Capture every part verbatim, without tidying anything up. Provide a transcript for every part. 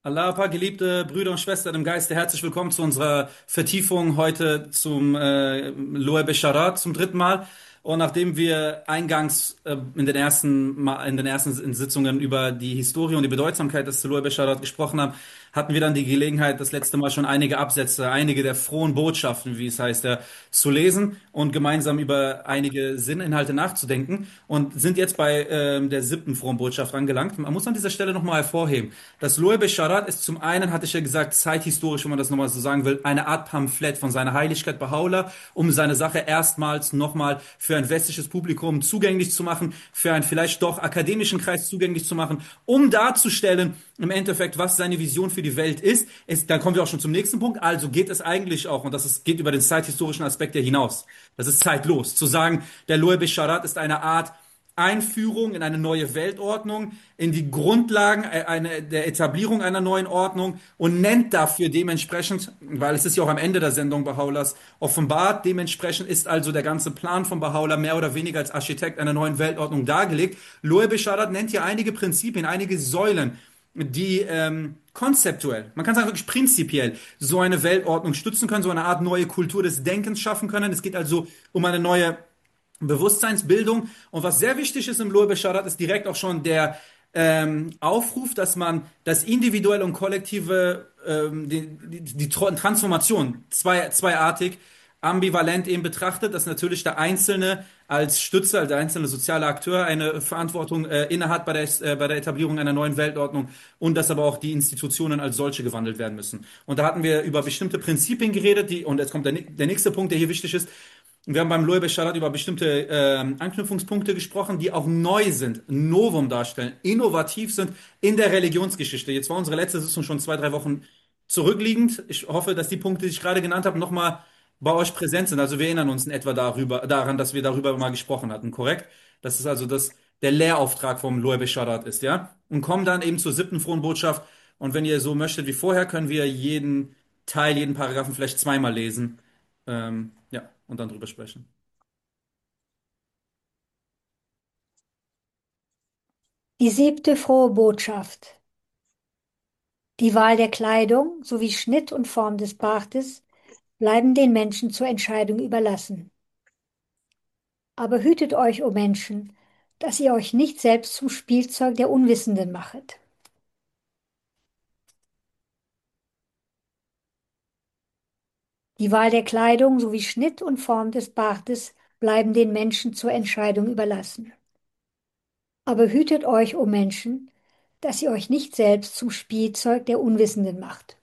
Allah, geliebte Brüder und Schwestern im Geiste, herzlich willkommen zu unserer Vertiefung heute zum äh, Lohe Bescharat zum dritten Mal. Und nachdem wir eingangs äh, in den ersten Ma- in den ersten Sitzungen über die Historie und die Bedeutsamkeit des Lohe Bescharat gesprochen haben, hatten wir dann die Gelegenheit, das letzte Mal schon einige Absätze, einige der frohen Botschaften, wie es heißt, ja, zu lesen und gemeinsam über einige Sinninhalte nachzudenken und sind jetzt bei ähm, der siebten frohen Botschaft angelangt. Man muss an dieser Stelle nochmal hervorheben, das Lohe Bescharat ist zum einen, hatte ich ja gesagt, zeithistorisch, wenn man das nochmal so sagen will, eine Art Pamphlet von seiner Heiligkeit Baha'u'lláh, um seine Sache erstmals nochmal für ein westliches Publikum zugänglich zu machen, für einen vielleicht doch akademischen Kreis zugänglich zu machen, um darzustellen, im Endeffekt, was seine Vision für die Welt ist. ist. Dann kommen wir auch schon zum nächsten Punkt. Also geht es eigentlich auch, und das ist, geht über den zeithistorischen Aspekt ja hinaus. Das ist zeitlos. Zu sagen, der Lohe Bescharat ist eine Art Einführung in eine neue Weltordnung, in die Grundlagen äh, eine, der Etablierung einer neuen Ordnung und nennt dafür dementsprechend, weil es ist ja auch am Ende der Sendung Baha'u'llahs offenbart, dementsprechend ist also der ganze Plan von Baha'u'lláh mehr oder weniger als Architekt einer neuen Weltordnung dargelegt. Lohe Bescharat nennt hier einige Prinzipien, einige Säulen, die ähm, konzeptuell, man kann sagen wirklich prinzipiell, so eine Weltordnung stützen können, so eine Art neue Kultur des Denkens schaffen können. Es geht also um eine neue Bewusstseinsbildung. Und was sehr wichtig ist im Lohe Bescharat, ist direkt auch schon der ähm, Aufruf, dass man das individuelle und kollektive, ähm, die, die, die Transformation zwei, zweiartig, ambivalent eben betrachtet, dass natürlich der Einzelne als Stütze, als der einzelne soziale Akteur eine Verantwortung äh, innehat bei der, äh, bei der Etablierung einer neuen Weltordnung und dass aber auch die Institutionen als solche gewandelt werden müssen. Und da hatten wir über bestimmte Prinzipien geredet, die, und jetzt kommt der, der nächste Punkt, der hier wichtig ist. Wir haben beim Lohe Bescharat über bestimmte ähm, Anknüpfungspunkte gesprochen, die auch neu sind, ein Novum darstellen, innovativ sind in der Religionsgeschichte. Jetzt war unsere letzte Sitzung schon zwei, drei Wochen zurückliegend. Ich hoffe, dass die Punkte, die ich gerade genannt habe, nochmal bei euch präsent sind. Also wir erinnern uns in etwa darüber, daran, dass wir darüber mal gesprochen hatten, korrekt? Das ist also das, der Lehrauftrag vom Lohe Bescharat ist, ja? Und kommen dann eben zur siebten frohen Botschaft. Und wenn ihr so möchtet wie vorher, können wir jeden Teil, jeden Paragraphen vielleicht zweimal lesen. Ähm, ja, und dann drüber sprechen. Die siebte frohe Botschaft. Die Wahl der Kleidung sowie Schnitt und Form des Bartes bleiben den Menschen zur Entscheidung überlassen. Aber hütet euch, o Menschen, dass ihr euch nicht selbst zum Spielzeug der Unwissenden machet. Die Wahl der Kleidung sowie Schnitt und Form des Bartes bleiben den Menschen zur Entscheidung überlassen. Aber hütet euch, o Menschen, dass ihr euch nicht selbst zum Spielzeug der Unwissenden macht.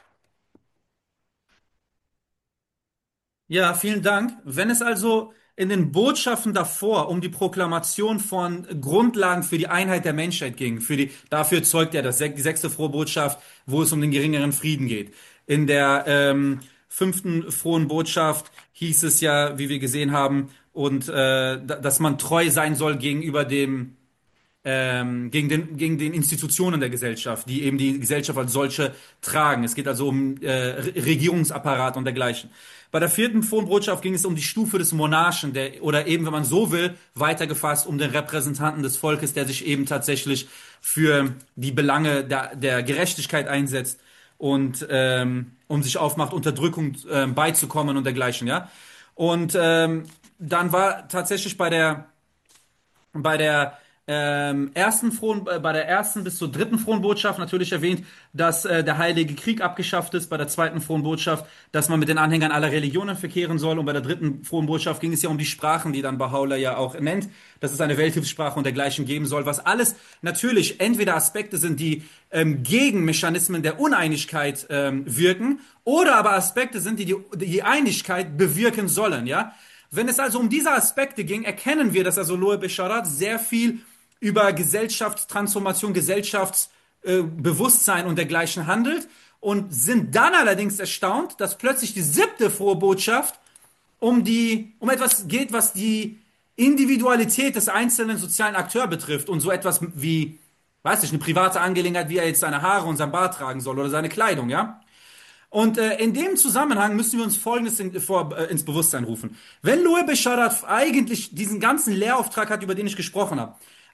Ja, vielen Dank. Wenn es also in den Botschaften davor um die Proklamation von Grundlagen für die Einheit der Menschheit ging, für die, dafür zeugt ja das, die sechste frohe Botschaft, wo es um den geringeren Frieden geht. In der ähm, fünften frohen Botschaft hieß es ja, wie wir gesehen haben, und äh, da- dass man treu sein soll gegenüber dem ähm, gegen den, gegen den Institutionen der Gesellschaft, die eben die Gesellschaft als solche tragen. Es geht also um äh, Re- Regierungsapparat und dergleichen. Bei der vierten Frohenbotschaft ging es um die Stufe des Monarchen, der, oder eben, wenn man so will, weitergefasst um den Repräsentanten des Volkes, der sich eben tatsächlich für die Belange der, der Gerechtigkeit einsetzt und ähm, um sich aufmacht, Unterdrückung ähm, beizukommen und dergleichen, ja. Und ähm, dann war tatsächlich bei der bei der ähm, ersten frohen, äh, bei der ersten bis zur dritten frohen Botschaft natürlich erwähnt, dass äh, der Heilige Krieg abgeschafft ist. Bei der zweiten frohen Botschaft, dass man mit den Anhängern aller Religionen verkehren soll. Und bei der dritten frohen Botschaft ging es ja um die Sprachen, die dann Baha'u'lláh ja auch nennt, dass es eine Welthilfssprache und dergleichen geben soll. Was alles natürlich entweder Aspekte sind, die ähm, gegen Mechanismen der Uneinigkeit ähm, wirken, oder aber Aspekte sind, die die, die Einigkeit bewirken sollen, ja. Wenn es also um diese Aspekte ging, erkennen wir, dass also Lohe Bescharat sehr viel über Gesellschaftstransformation, Gesellschaftsbewusstsein und dergleichen handelt und sind dann allerdings erstaunt, dass plötzlich die siebte frohe Botschaft um die, um etwas geht, was die Individualität des einzelnen sozialen Akteurs betrifft und so etwas wie, weiß ich, eine private Angelegenheit, wie er jetzt seine Haare und sein Bart tragen soll oder seine Kleidung, ja? Und äh, in dem Zusammenhang müssen wir uns Folgendes in, vor, äh, ins Bewusstsein rufen. Wenn Lohe Bescharat eigentlich diesen ganzen Lehrauftrag hat, über den ich gesprochen habe,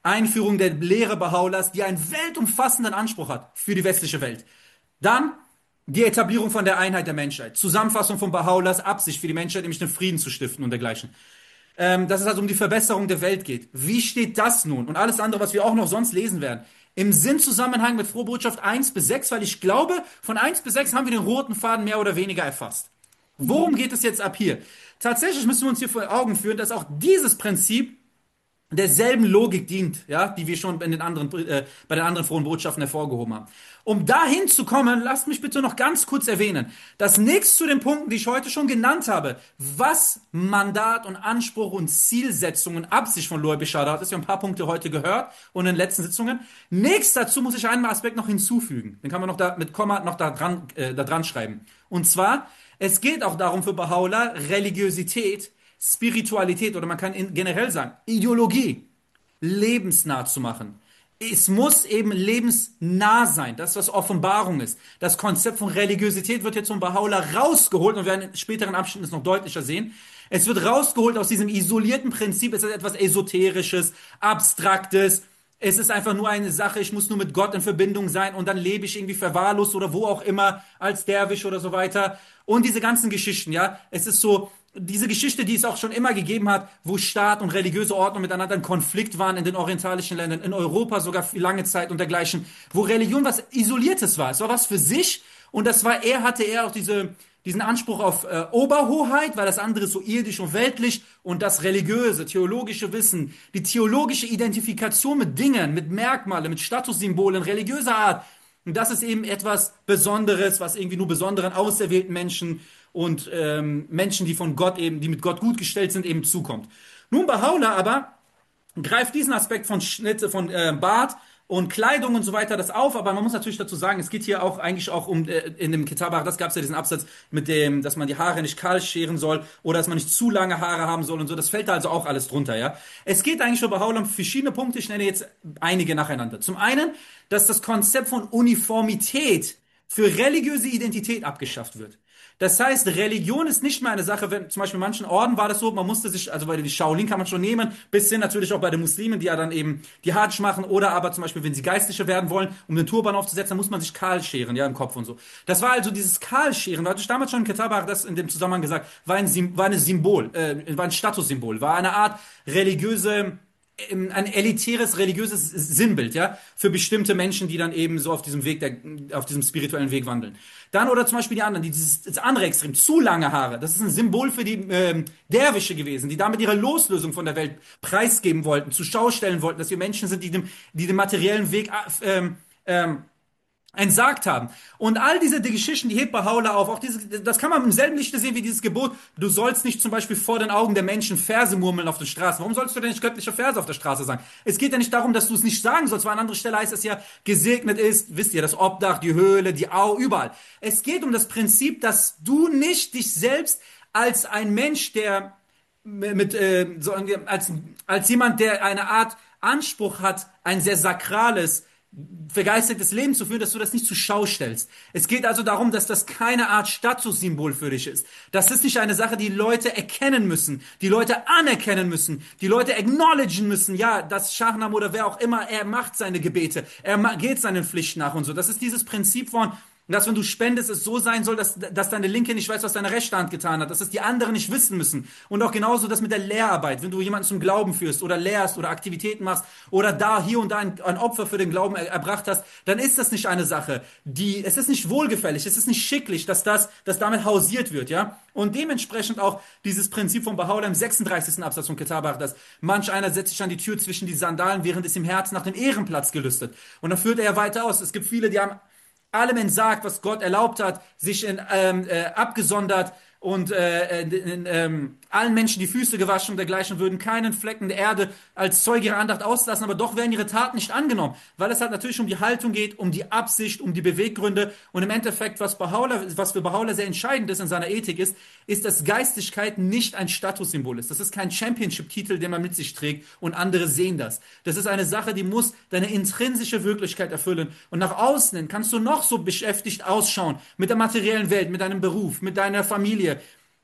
Einführung der Lehre Baha'u'llahs, die einen weltumfassenden Anspruch hat für die westliche Welt. Dann die Etablierung von der Einheit der Menschheit. Zusammenfassung von Baha'u'llahs Absicht für die Menschheit, nämlich den Frieden zu stiften und dergleichen. Ähm, dass es also um die Verbesserung der Welt geht. Wie steht das nun? Und alles andere, was wir auch noch sonst lesen werden. Im Sinnzusammenhang mit Frohbotschaft eins bis sechs, weil ich glaube, von eins bis sechs haben wir den roten Faden mehr oder weniger erfasst. Worum geht es jetzt ab hier? Tatsächlich müssen wir uns hier vor Augen führen, dass auch dieses Prinzip derselben Logik dient, ja, die wir schon in den anderen, äh, bei den anderen frohen Botschaften hervorgehoben haben. Um dahin zu kommen, lasst mich bitte noch ganz kurz erwähnen, dass nichts zu den Punkten, die ich heute schon genannt habe, was Mandat und Anspruch und Zielsetzung und Absicht von Lohr Bisharat ist, wir haben ein paar Punkte heute gehört und in den letzten Sitzungen, nichts dazu muss ich einen Aspekt noch hinzufügen, den kann man noch da mit Komma noch da dran, äh, da dran schreiben. Und zwar, es geht auch darum für Baha'u'llah, Religiosität, Spiritualität oder man kann generell sagen, Ideologie lebensnah zu machen. Es muss eben lebensnah sein, das was Offenbarung ist. Das Konzept von Religiosität wird jetzt von Baha'u'llah rausgeholt und wir werden in späteren Abschnitten es noch deutlicher sehen. Es wird rausgeholt aus diesem isolierten Prinzip, es ist etwas Esoterisches, Abstraktes, es ist einfach nur eine Sache, ich muss nur mit Gott in Verbindung sein und dann lebe ich irgendwie verwahrlost oder wo auch immer als Derwisch oder so weiter. Und diese ganzen Geschichten, ja, es ist so, diese Geschichte, die es auch schon immer gegeben hat, wo Staat und religiöse Ordnung miteinander in Konflikt waren in den orientalischen Ländern, in Europa sogar für lange Zeit und dergleichen, wo Religion was Isoliertes war. Es war was für sich und das war, er hatte eher auch diese, diesen Anspruch auf äh, Oberhoheit, weil das andere ist so irdisch und weltlich und das religiöse, theologische Wissen, die theologische Identifikation mit Dingen, mit Merkmalen, mit Statussymbolen religiöser Art. Und das ist eben etwas Besonderes, was irgendwie nur besonderen, auserwählten Menschen und ähm, Menschen, die von Gott eben, die mit Gott gut gestellt sind, eben zukommt. Nun, Baha'u'llah aber greift diesen Aspekt von Schnitte, von äh, Bart und Kleidung und so weiter das auf, aber man muss natürlich dazu sagen, es geht hier auch eigentlich auch um, äh, in dem Kitab, das gab es ja diesen Absatz mit dem, dass man die Haare nicht kahl scheren soll oder dass man nicht zu lange Haare haben soll und so, das fällt da also auch alles drunter, ja. Es geht eigentlich über Baha'u'llah um verschiedene Punkte, ich nenne jetzt einige nacheinander. Zum einen, dass das Konzept von Uniformität für religiöse Identität abgeschafft wird. Das heißt, Religion ist nicht mehr eine Sache, wenn zum Beispiel in manchen Orden war das so, man musste sich, also bei den Shaolin kann man schon nehmen, bis hin natürlich auch bei den Muslimen, die ja dann eben die Hajj machen oder aber zum Beispiel, wenn sie Geistliche werden wollen, um den Turban aufzusetzen, dann muss man sich kahl scheren, ja, im Kopf und so. Das war also dieses Kahlscheren, da hatte ich damals schon in Kitab das in dem Zusammenhang gesagt, war ein, war ein Symbol, äh, war ein Statussymbol, war eine Art religiöse, ein elitäres religiöses Sinnbild, ja, für bestimmte Menschen, die dann eben so auf diesem Weg, der, auf diesem spirituellen Weg wandeln. Dann oder zum Beispiel die anderen, die dieses das andere Extrem, zu lange Haare, das ist ein Symbol für die ähm, Derwische gewesen, die damit ihre Loslösung von der Welt preisgeben wollten, zur Schau stellen wollten, dass wir Menschen sind, die dem, die den materiellen Weg ähm, ähm, entsagt haben. Und all diese die Geschichten, die hebt Baha'u'llah auf, auch diese, das kann man im selben Lichte sehen wie dieses Gebot, du sollst nicht zum Beispiel vor den Augen der Menschen Verse murmeln auf den Straßen. Warum sollst du denn nicht göttliche Verse auf der Straße sagen? Es geht ja nicht darum, dass du es nicht sagen sollst, weil an anderer Stelle heißt es ja, gesegnet ist, wisst ihr, das Obdach, die Höhle, die Au, überall. Es geht um das Prinzip, dass du nicht dich selbst als ein Mensch, der mit, äh, so, als, als jemand, der eine Art Anspruch hat, ein sehr sakrales, vergeistigtes Leben zu führen, dass du das nicht zur Schau stellst. Es geht also darum, dass das keine Art Statussymbol für dich ist. Das ist nicht eine Sache, die Leute erkennen müssen, die Leute anerkennen müssen, die Leute acknowledgen müssen. Ja, das Shahnam oder wer auch immer, er macht seine Gebete, er geht seinen Pflichten nach und so. Das ist dieses Prinzip von, dass wenn du spendest, es so sein soll, dass, dass deine Linke nicht weiß, was deine rechte Hand getan hat, dass es die anderen nicht wissen müssen. Und auch genauso das mit der Lehrarbeit, wenn du jemanden zum Glauben führst oder lehrst oder Aktivitäten machst oder da hier und da ein, ein Opfer für den Glauben er, erbracht hast, dann ist das nicht eine Sache, die, es ist nicht wohlgefällig, es ist nicht schicklich, dass das, dass damit hausiert wird, ja. Und dementsprechend auch dieses Prinzip von Baha'u'llah im sechsunddreißigsten Absatz von Kitab, dass manch einer setzt sich an die Tür zwischen die Sandalen, während es im Herzen nach dem Ehrenplatz gelüstet. Und dann führt er weiter aus. Es gibt viele, die haben allem entsagt, was Gott erlaubt hat, sich in, ähm, äh, abgesondert und äh, in, in, ähm, allen Menschen die Füße gewaschen und dergleichen, würden keinen Flecken der Erde als Zeuge ihrer Andacht auslassen, aber doch werden ihre Taten nicht angenommen, weil es halt natürlich um die Haltung geht, um die Absicht, um die Beweggründe und im Endeffekt, was Baha'u'llah, was für Baha'u'llah sehr entscheidend ist in seiner Ethik ist, ist, dass Geistigkeit nicht ein Statussymbol ist. Das ist kein Championship-Titel, den man mit sich trägt und andere sehen das. Das ist eine Sache, die muss deine intrinsische Wirklichkeit erfüllen und nach außen hin kannst du noch so beschäftigt ausschauen mit der materiellen Welt, mit deinem Beruf, mit deiner Familie,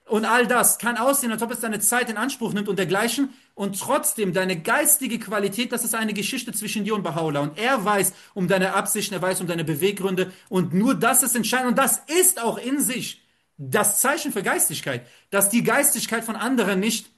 Und all das kann aussehen, als ob es deine Zeit in Anspruch nimmt und dergleichen. Und trotzdem, deine geistige Qualität, das ist eine Geschichte zwischen dir und Baha'u'llah. Und er weiß um deine Absichten, er weiß um deine Beweggründe. Und nur das ist entscheidend. Und das ist auch in sich das Zeichen für Geistigkeit, dass die Geistigkeit von anderen nicht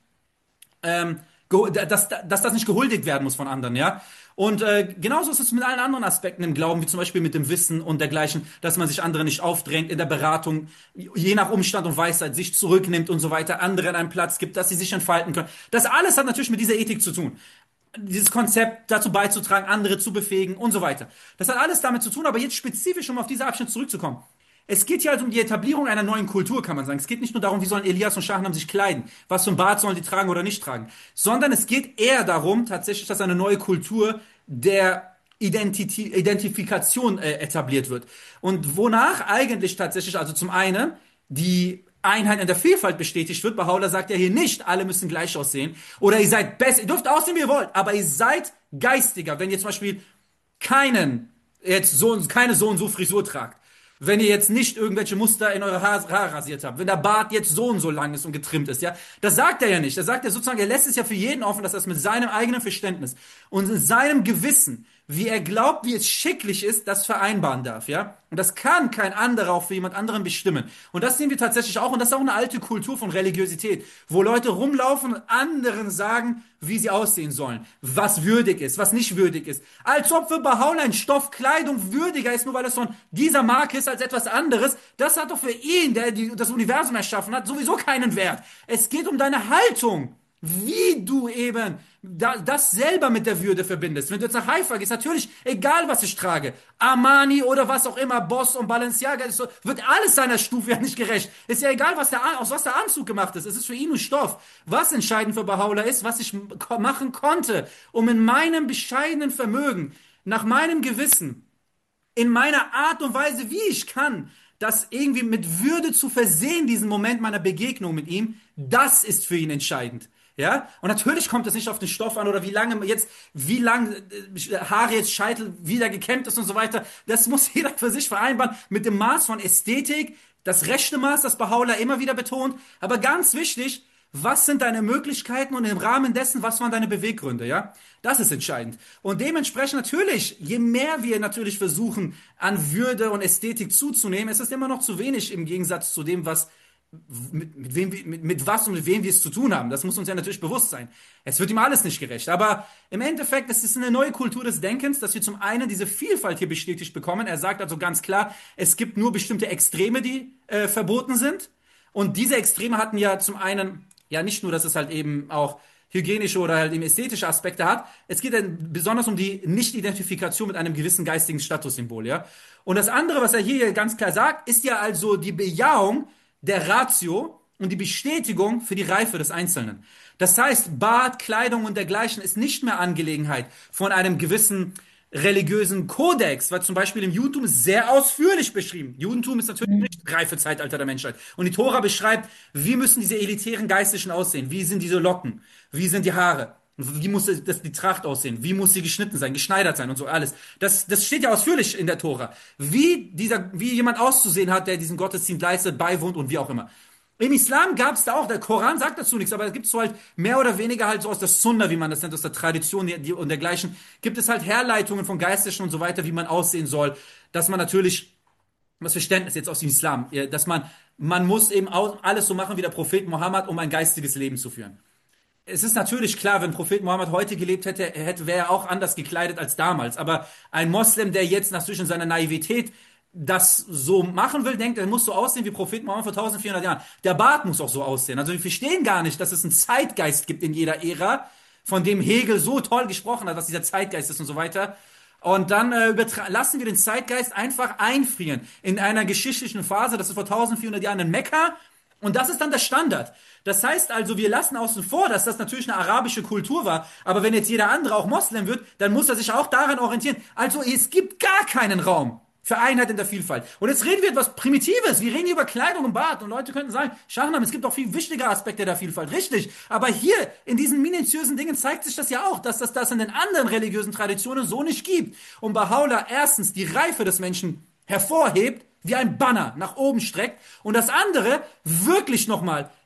ähm, dass, dass das nicht gehuldigt werden muss von anderen, ja. Und äh, genauso ist es mit allen anderen Aspekten im Glauben, wie zum Beispiel mit dem Wissen und dergleichen, dass man sich andere nicht aufdrängt in der Beratung, je nach Umstand und Weisheit sich zurücknimmt und so weiter, anderen einen Platz gibt, dass sie sich entfalten können. Das alles hat natürlich mit dieser Ethik zu tun. Dieses Konzept dazu beizutragen, andere zu befähigen und so weiter. Das hat alles damit zu tun, aber jetzt spezifisch, um auf diese Abschnitt zurückzukommen. Es geht hier also um die Etablierung einer neuen Kultur, kann man sagen. Es geht nicht nur darum, wie sollen Elias und Shahnam sich kleiden, was für ein Bart sollen die tragen oder nicht tragen, sondern es geht eher darum, tatsächlich, dass eine neue Kultur der Identität, Identifikation äh, etabliert wird. Und wonach eigentlich tatsächlich, also zum einen, die Einheit in der Vielfalt bestätigt wird. Baha'u'llah sagt ja hier nicht, alle müssen gleich aussehen. Oder ihr seid besser, ihr dürft aussehen, wie ihr wollt, aber ihr seid geistiger, wenn ihr zum Beispiel keinen, jetzt so, keine so und so Frisur tragt. Wenn ihr jetzt nicht irgendwelche Muster in eure Haare Haar rasiert habt, wenn der Bart jetzt so und so lang ist und getrimmt ist, ja, das sagt er ja nicht. Das sagt er sozusagen, er lässt es ja für jeden offen, dass er es mit seinem eigenen Verständnis und in seinem Gewissen, wie er glaubt, wie es schicklich ist, das vereinbaren darf, ja. Und das kann kein anderer auch für jemand anderen bestimmen. Und das sehen wir tatsächlich auch, und das ist auch eine alte Kultur von Religiosität, wo Leute rumlaufen und anderen sagen, wie sie aussehen sollen, was würdig ist, was nicht würdig ist. Als ob für Baha'u'llah ein Stoff Kleidung würdiger ist, nur weil es von dieser Marke ist als etwas anderes. Das hat doch für ihn, der die, das Universum erschaffen hat, sowieso keinen Wert. Es geht um deine Haltung. Wie du eben da, das selber mit der Würde verbindest. Wenn du jetzt nach Haifa gehst, natürlich, egal was ich trage, Armani oder was auch immer, Boss und Balenciaga, ist so, wird alles seiner Stufe ja nicht gerecht. Ist ja egal, was der, aus was der Anzug gemacht ist. Es ist für ihn nur Stoff. Was entscheidend für Baha'u'llah ist, was ich machen konnte, um in meinem bescheidenen Vermögen, nach meinem Gewissen, in meiner Art und Weise, wie ich kann, das irgendwie mit Würde zu versehen, diesen Moment meiner Begegnung mit ihm, das ist für ihn entscheidend. Ja, und natürlich kommt es nicht auf den Stoff an oder wie lange jetzt, wie lange äh, Haare jetzt Scheitel wieder gekämmt ist und so weiter. Das muss jeder für sich vereinbaren mit dem Maß von Ästhetik, das rechte Maß, das Baha'u'llah immer wieder betont. Aber ganz wichtig, was sind deine Möglichkeiten und im Rahmen dessen, was waren deine Beweggründe, ja? Das ist entscheidend. Und dementsprechend natürlich, je mehr wir natürlich versuchen, an Würde und Ästhetik zuzunehmen, ist es immer noch zu wenig im Gegensatz zu dem, was mit, mit, wem, mit, mit was und mit wem wir es zu tun haben. Das muss uns ja natürlich bewusst sein. Es wird ihm alles nicht gerecht. Aber im Endeffekt, es ist eine neue Kultur des Denkens, dass wir zum einen diese Vielfalt hier bestätigt bekommen. Er sagt also ganz klar, es gibt nur bestimmte Extreme, die äh, verboten sind. Und diese Extreme hatten ja zum einen, ja nicht nur, dass es halt eben auch hygienische oder halt eben ästhetische Aspekte hat. Es geht dann besonders um die Nicht-Identifikation mit einem gewissen geistigen Statussymbol, ja. Und das andere, was er hier ganz klar sagt, ist ja also die Bejahung der Ratio und die Bestätigung für die Reife des Einzelnen. Das heißt, Bart, Kleidung und dergleichen ist nicht mehr Angelegenheit von einem gewissen religiösen Kodex, weil zum Beispiel im Judentum ist sehr ausführlich beschrieben. Judentum ist natürlich nicht das reife Zeitalter der Menschheit. Und die Tora beschreibt, wie müssen diese elitären Geistlichen aussehen? Wie sind diese Locken? Wie sind die Haare? Wie muss das, die Tracht aussehen? Wie muss sie geschnitten sein, geschneidert sein und so alles? Das, das steht ja ausführlich in der Tora. Wie dieser, wie jemand auszusehen hat, der diesen Gottesdienst leistet, beiwohnt und wie auch immer. Im Islam gab es da auch, der Koran sagt dazu nichts, aber es gibt so halt mehr oder weniger halt so aus der Sunna, wie man das nennt, aus der Tradition die, die, und dergleichen, gibt es halt Herleitungen von Geistlichen und so weiter, wie man aussehen soll, dass man natürlich, das Verständnis jetzt aus dem Islam, dass man, man muss eben alles so machen wie der Prophet Mohammed, um ein geistiges Leben zu führen. Es ist natürlich klar, wenn Prophet Mohammed heute gelebt hätte, hätte wäre er auch anders gekleidet als damals. Aber ein Moslem, der jetzt natürlich in seiner Naivität das so machen will, denkt, er muss so aussehen wie Prophet Mohammed vor eintausendvierhundert Jahren. Der Bart muss auch so aussehen. Also wir verstehen gar nicht, dass es einen Zeitgeist gibt in jeder Ära, von dem Hegel so toll gesprochen hat, was dieser Zeitgeist ist und so weiter. Und dann äh, lassen wir den Zeitgeist einfach einfrieren in einer geschichtlichen Phase, das ist vor eintausendvierhundert Jahren in Mekka. Und das ist dann der Standard. Das heißt also, wir lassen außen vor, dass das natürlich eine arabische Kultur war. Aber wenn jetzt jeder andere auch Moslem wird, dann muss er sich auch daran orientieren. Also es gibt gar keinen Raum für Einheit in der Vielfalt. Und jetzt reden wir etwas Primitives. Wir reden hier über Kleidung und Bart. Und Leute könnten sagen, Shahnam, es gibt auch viel wichtigere Aspekte der Vielfalt. Richtig. Aber hier in diesen minutiösen Dingen zeigt sich das ja auch, dass das das in den anderen religiösen Traditionen so nicht gibt. Und Baha'u'llah erstens die Reife des Menschen hervorhebt, wie ein Banner nach oben streckt und das andere wirklich nochmal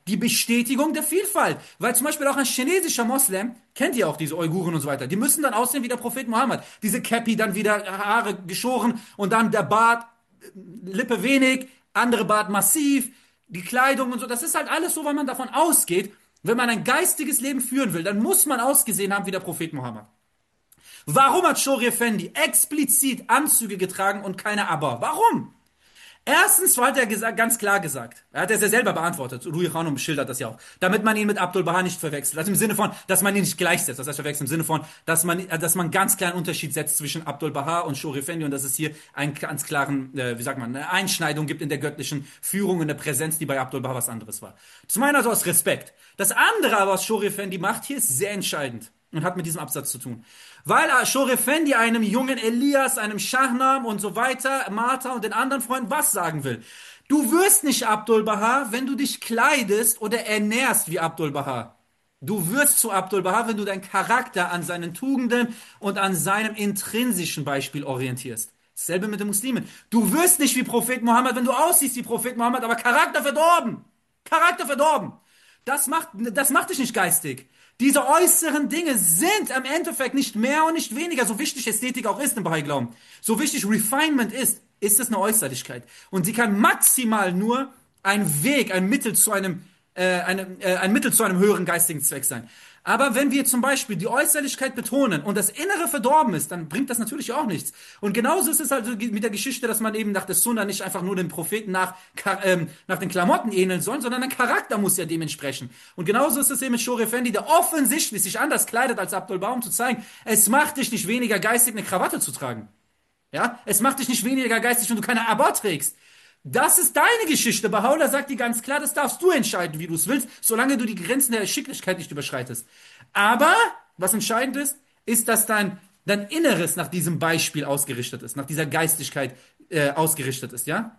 die Bestätigung der Vielfalt. Weil zum Beispiel auch ein chinesischer Moslem, kennt ihr auch diese Uiguren und so weiter, die müssen dann aussehen wie der Prophet Mohammed. Diese Käppi, dann wieder Haare geschoren und dann der Bart, Lippe wenig, andere Bart massiv, die Kleidung und so. Das ist halt alles so, weil man davon ausgeht, wenn man ein geistiges Leben führen will, dann muss man ausgesehen haben wie der Prophet Mohammed. Warum hat Shori Effendi explizit Anzüge getragen und keine Aber? Warum? Erstens hat er gesagt, ganz klar gesagt, er hat es ja selber beantwortet, Rui Khanum schildert das ja auch, damit man ihn mit Abdul Baha nicht verwechselt. Also im Sinne von, dass man ihn nicht gleichsetzt, das heißt verwechselt im Sinne von, dass man, dass man ganz kleinen Unterschied setzt zwischen Abdul Baha und Shori Effendi und dass es hier einen ganz klaren, äh, wie sagt man, eine Einschneidung gibt in der göttlichen Führung, in der Präsenz, die bei Abdul Baha was anderes war. Zum einen also aus Respekt. Das andere aber, was Shori Effendi macht, hier ist sehr entscheidend und hat mit diesem Absatz zu tun. Weil Shor Effendi einem jungen Elias, einem Shahnam und so weiter, Martha und den anderen Freunden was sagen will. Du wirst nicht Abdul Baha, wenn du dich kleidest oder ernährst wie Abdul Baha. Du wirst zu Abdul Baha, wenn du deinen Charakter an seinen Tugenden und an seinem intrinsischen Beispiel orientierst. Dasselbe mit den Muslimen. Du wirst nicht wie Prophet Mohammed, wenn du aussiehst wie Prophet Mohammed, aber Charakter verdorben. Charakter verdorben. Das macht, das macht dich nicht geistig. Diese äußeren Dinge sind im Endeffekt nicht mehr und nicht weniger, so wichtig Ästhetik auch ist im Bahai-Glauben, so wichtig Refinement ist, ist es eine Äußerlichkeit. Und sie kann maximal nur ein Weg, ein Mittel zu einem, äh, einem, äh, ein Mittel zu einem höheren geistigen Zweck sein. Aber wenn wir zum Beispiel die Äußerlichkeit betonen und das Innere verdorben ist, dann bringt das natürlich auch nichts. Und genauso ist es halt mit der Geschichte, dass man eben nach der Sunna nicht einfach nur den Propheten nach, ähm, nach den Klamotten ähneln soll, sondern ein Charakter muss ja dementsprechend. Und genauso ist es eben mit Shor Effendi, der offensichtlich sich anders kleidet als Abdul Baha, um zu zeigen, es macht dich nicht weniger geistig, eine Krawatte zu tragen. Ja, es macht dich nicht weniger geistig, wenn du keine Abba trägst. Das ist deine Geschichte. Baha'u'llah sagt dir ganz klar, das darfst du entscheiden, wie du es willst, solange du die Grenzen der Schicklichkeit nicht überschreitest. Aber, was entscheidend ist, ist, dass dein, dein Inneres nach diesem Beispiel ausgerichtet ist, nach dieser Geistigkeit äh, ausgerichtet ist, ja?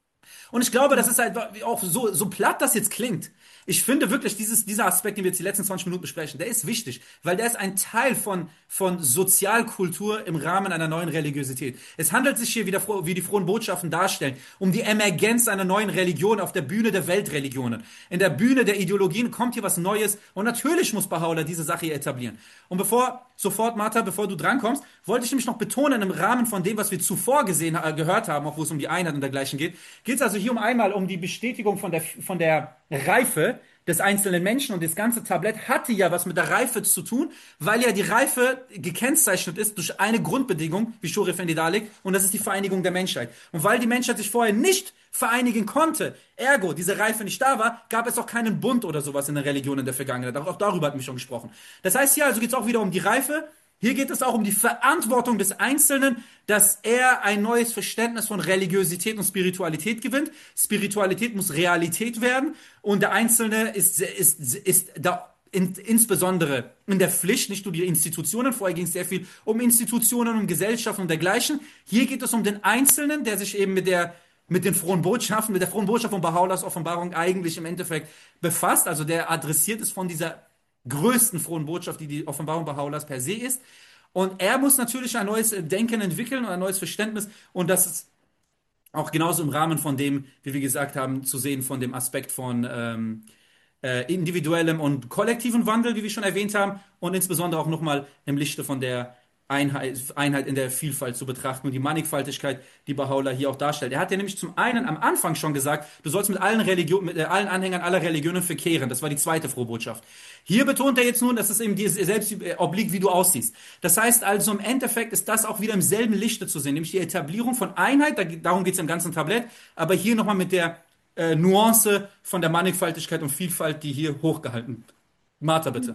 Und ich glaube, das ist halt auch so, so platt das jetzt klingt. Ich finde wirklich, dieses, dieser Aspekt, den wir jetzt die letzten zwanzig Minuten besprechen, der ist wichtig, weil der ist ein Teil von, von Sozialkultur im Rahmen einer neuen Religiosität. Es handelt sich hier, wie, der, wie die frohen Botschaften darstellen, um die Emergenz einer neuen Religion auf der Bühne der Weltreligionen. In der Bühne der Ideologien kommt hier was Neues und natürlich muss Baha'u'llah diese Sache hier etablieren. Und bevor, sofort, Martha, bevor du drankommst, wollte ich nämlich noch betonen, im Rahmen von dem, was wir zuvor gesehen, äh, gehört haben, auch wo es um die Einheit und dergleichen geht, geht es also hier um einmal um die Bestätigung von der, von der Reife des einzelnen Menschen und das ganze Tablett hatte ja was mit der Reife zu tun, weil ja die Reife gekennzeichnet ist durch eine Grundbedingung, wie Shor Effendi darlegt, und das ist die Vereinigung der Menschheit. Und weil die Menschheit sich vorher nicht vereinigen konnte, ergo diese Reife nicht da war, gab es auch keinen Bund oder sowas in der Religion in der Vergangenheit. Auch darüber hatten wir schon gesprochen. Das heißt, hier also geht es auch wieder um die Reife. Hier geht es auch um die Verantwortung des Einzelnen, dass er ein neues Verständnis von Religiosität und Spiritualität gewinnt. Spiritualität muss Realität werden und der Einzelne ist, ist, ist da in, insbesondere in der Pflicht, nicht nur die Institutionen, vorher ging es sehr viel um Institutionen, um Gesellschaften und dergleichen. Hier geht es um den Einzelnen, der sich eben mit der mit den frohen Botschaften, mit der frohen Botschaft von Baha'u'llahs Offenbarung eigentlich im Endeffekt befasst, also der adressiert ist von dieser größten frohen Botschaft, die die Offenbarung Baha'u'llahs per se ist. Und er muss natürlich ein neues Denken entwickeln und ein neues Verständnis. Und das ist auch genauso im Rahmen von dem, wie wir gesagt haben, zu sehen von dem Aspekt von ähm, äh, individuellem und kollektivem Wandel, wie wir schon erwähnt haben. Und insbesondere auch nochmal im Lichte von der Einheit, Einheit in der Vielfalt zu betrachten und die Mannigfaltigkeit, die Baha'u'llah hier auch darstellt. Er hat ja nämlich zum einen am Anfang schon gesagt, du sollst mit allen Religionen, mit äh, allen Anhängern aller Religionen verkehren. Das war die zweite frohe Botschaft. Hier betont er jetzt nun, dass es eben dir selbst äh, obliegt, wie du aussiehst. Das heißt also, im Endeffekt ist das auch wieder im selben Lichte zu sehen, nämlich die Etablierung von Einheit, da, darum geht es im ganzen Tablett, aber hier nochmal mit der äh, Nuance von der Mannigfaltigkeit und Vielfalt, die hier hochgehalten wird. Martha, bitte.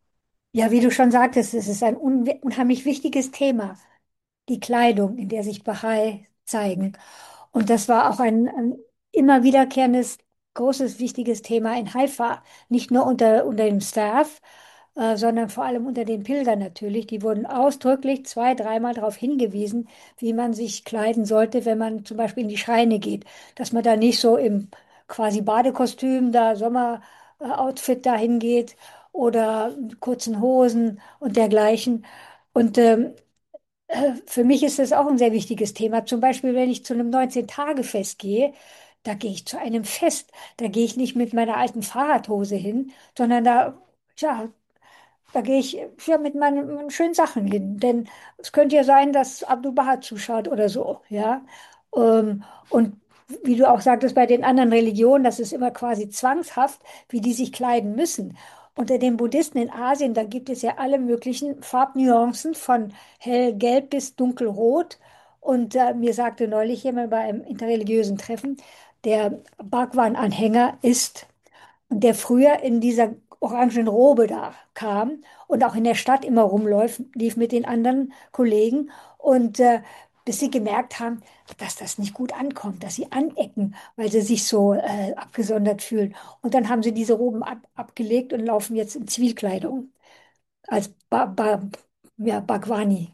Ja, wie du schon sagtest, es ist ein unwe- unheimlich wichtiges Thema, die Kleidung, in der sich Bahai zeigen. Und das war auch ein, ein immer wiederkehrendes, großes, wichtiges Thema in Haifa. Nicht nur unter, unter dem Staff, äh, sondern vor allem unter den Pilgern natürlich. Die wurden ausdrücklich zwei, dreimal darauf hingewiesen, wie man sich kleiden sollte, wenn man zum Beispiel in die Schreine geht. Dass man da nicht so im quasi Badekostüm, da Sommeroutfit dahin geht oder mit kurzen Hosen und dergleichen. Und ähm, äh, für mich ist das auch ein sehr wichtiges Thema. Zum Beispiel, wenn ich zu einem neunzehn-Tage-Fest gehe, da gehe ich zu einem Fest. Da gehe ich nicht mit meiner alten Fahrradhose hin, sondern da, ja, da gehe ich ja mit meinen, meinen schönen Sachen hin. Denn es könnte ja sein, dass Abdul Baha zuschaut oder so, ja. Ähm, und wie du auch sagtest, bei den anderen Religionen, das ist immer quasi zwangshaft, wie die sich kleiden müssen. Unter den Buddhisten in Asien, da gibt es ja alle möglichen Farbnuancen von hellgelb bis dunkelrot. Und äh, mir sagte neulich jemand bei einem interreligiösen Treffen, der Bhagwan-Anhänger ist und der früher in dieser orangenen Robe da kam und auch in der Stadt immer rumläuft, lief mit den anderen Kollegen und äh, bis sie gemerkt haben, dass das nicht gut ankommt, dass sie anecken, weil sie sich so äh, abgesondert fühlen. Und dann haben sie diese Roben ab, abgelegt und laufen jetzt in Zivilkleidung als ba ba ja, Bhagwani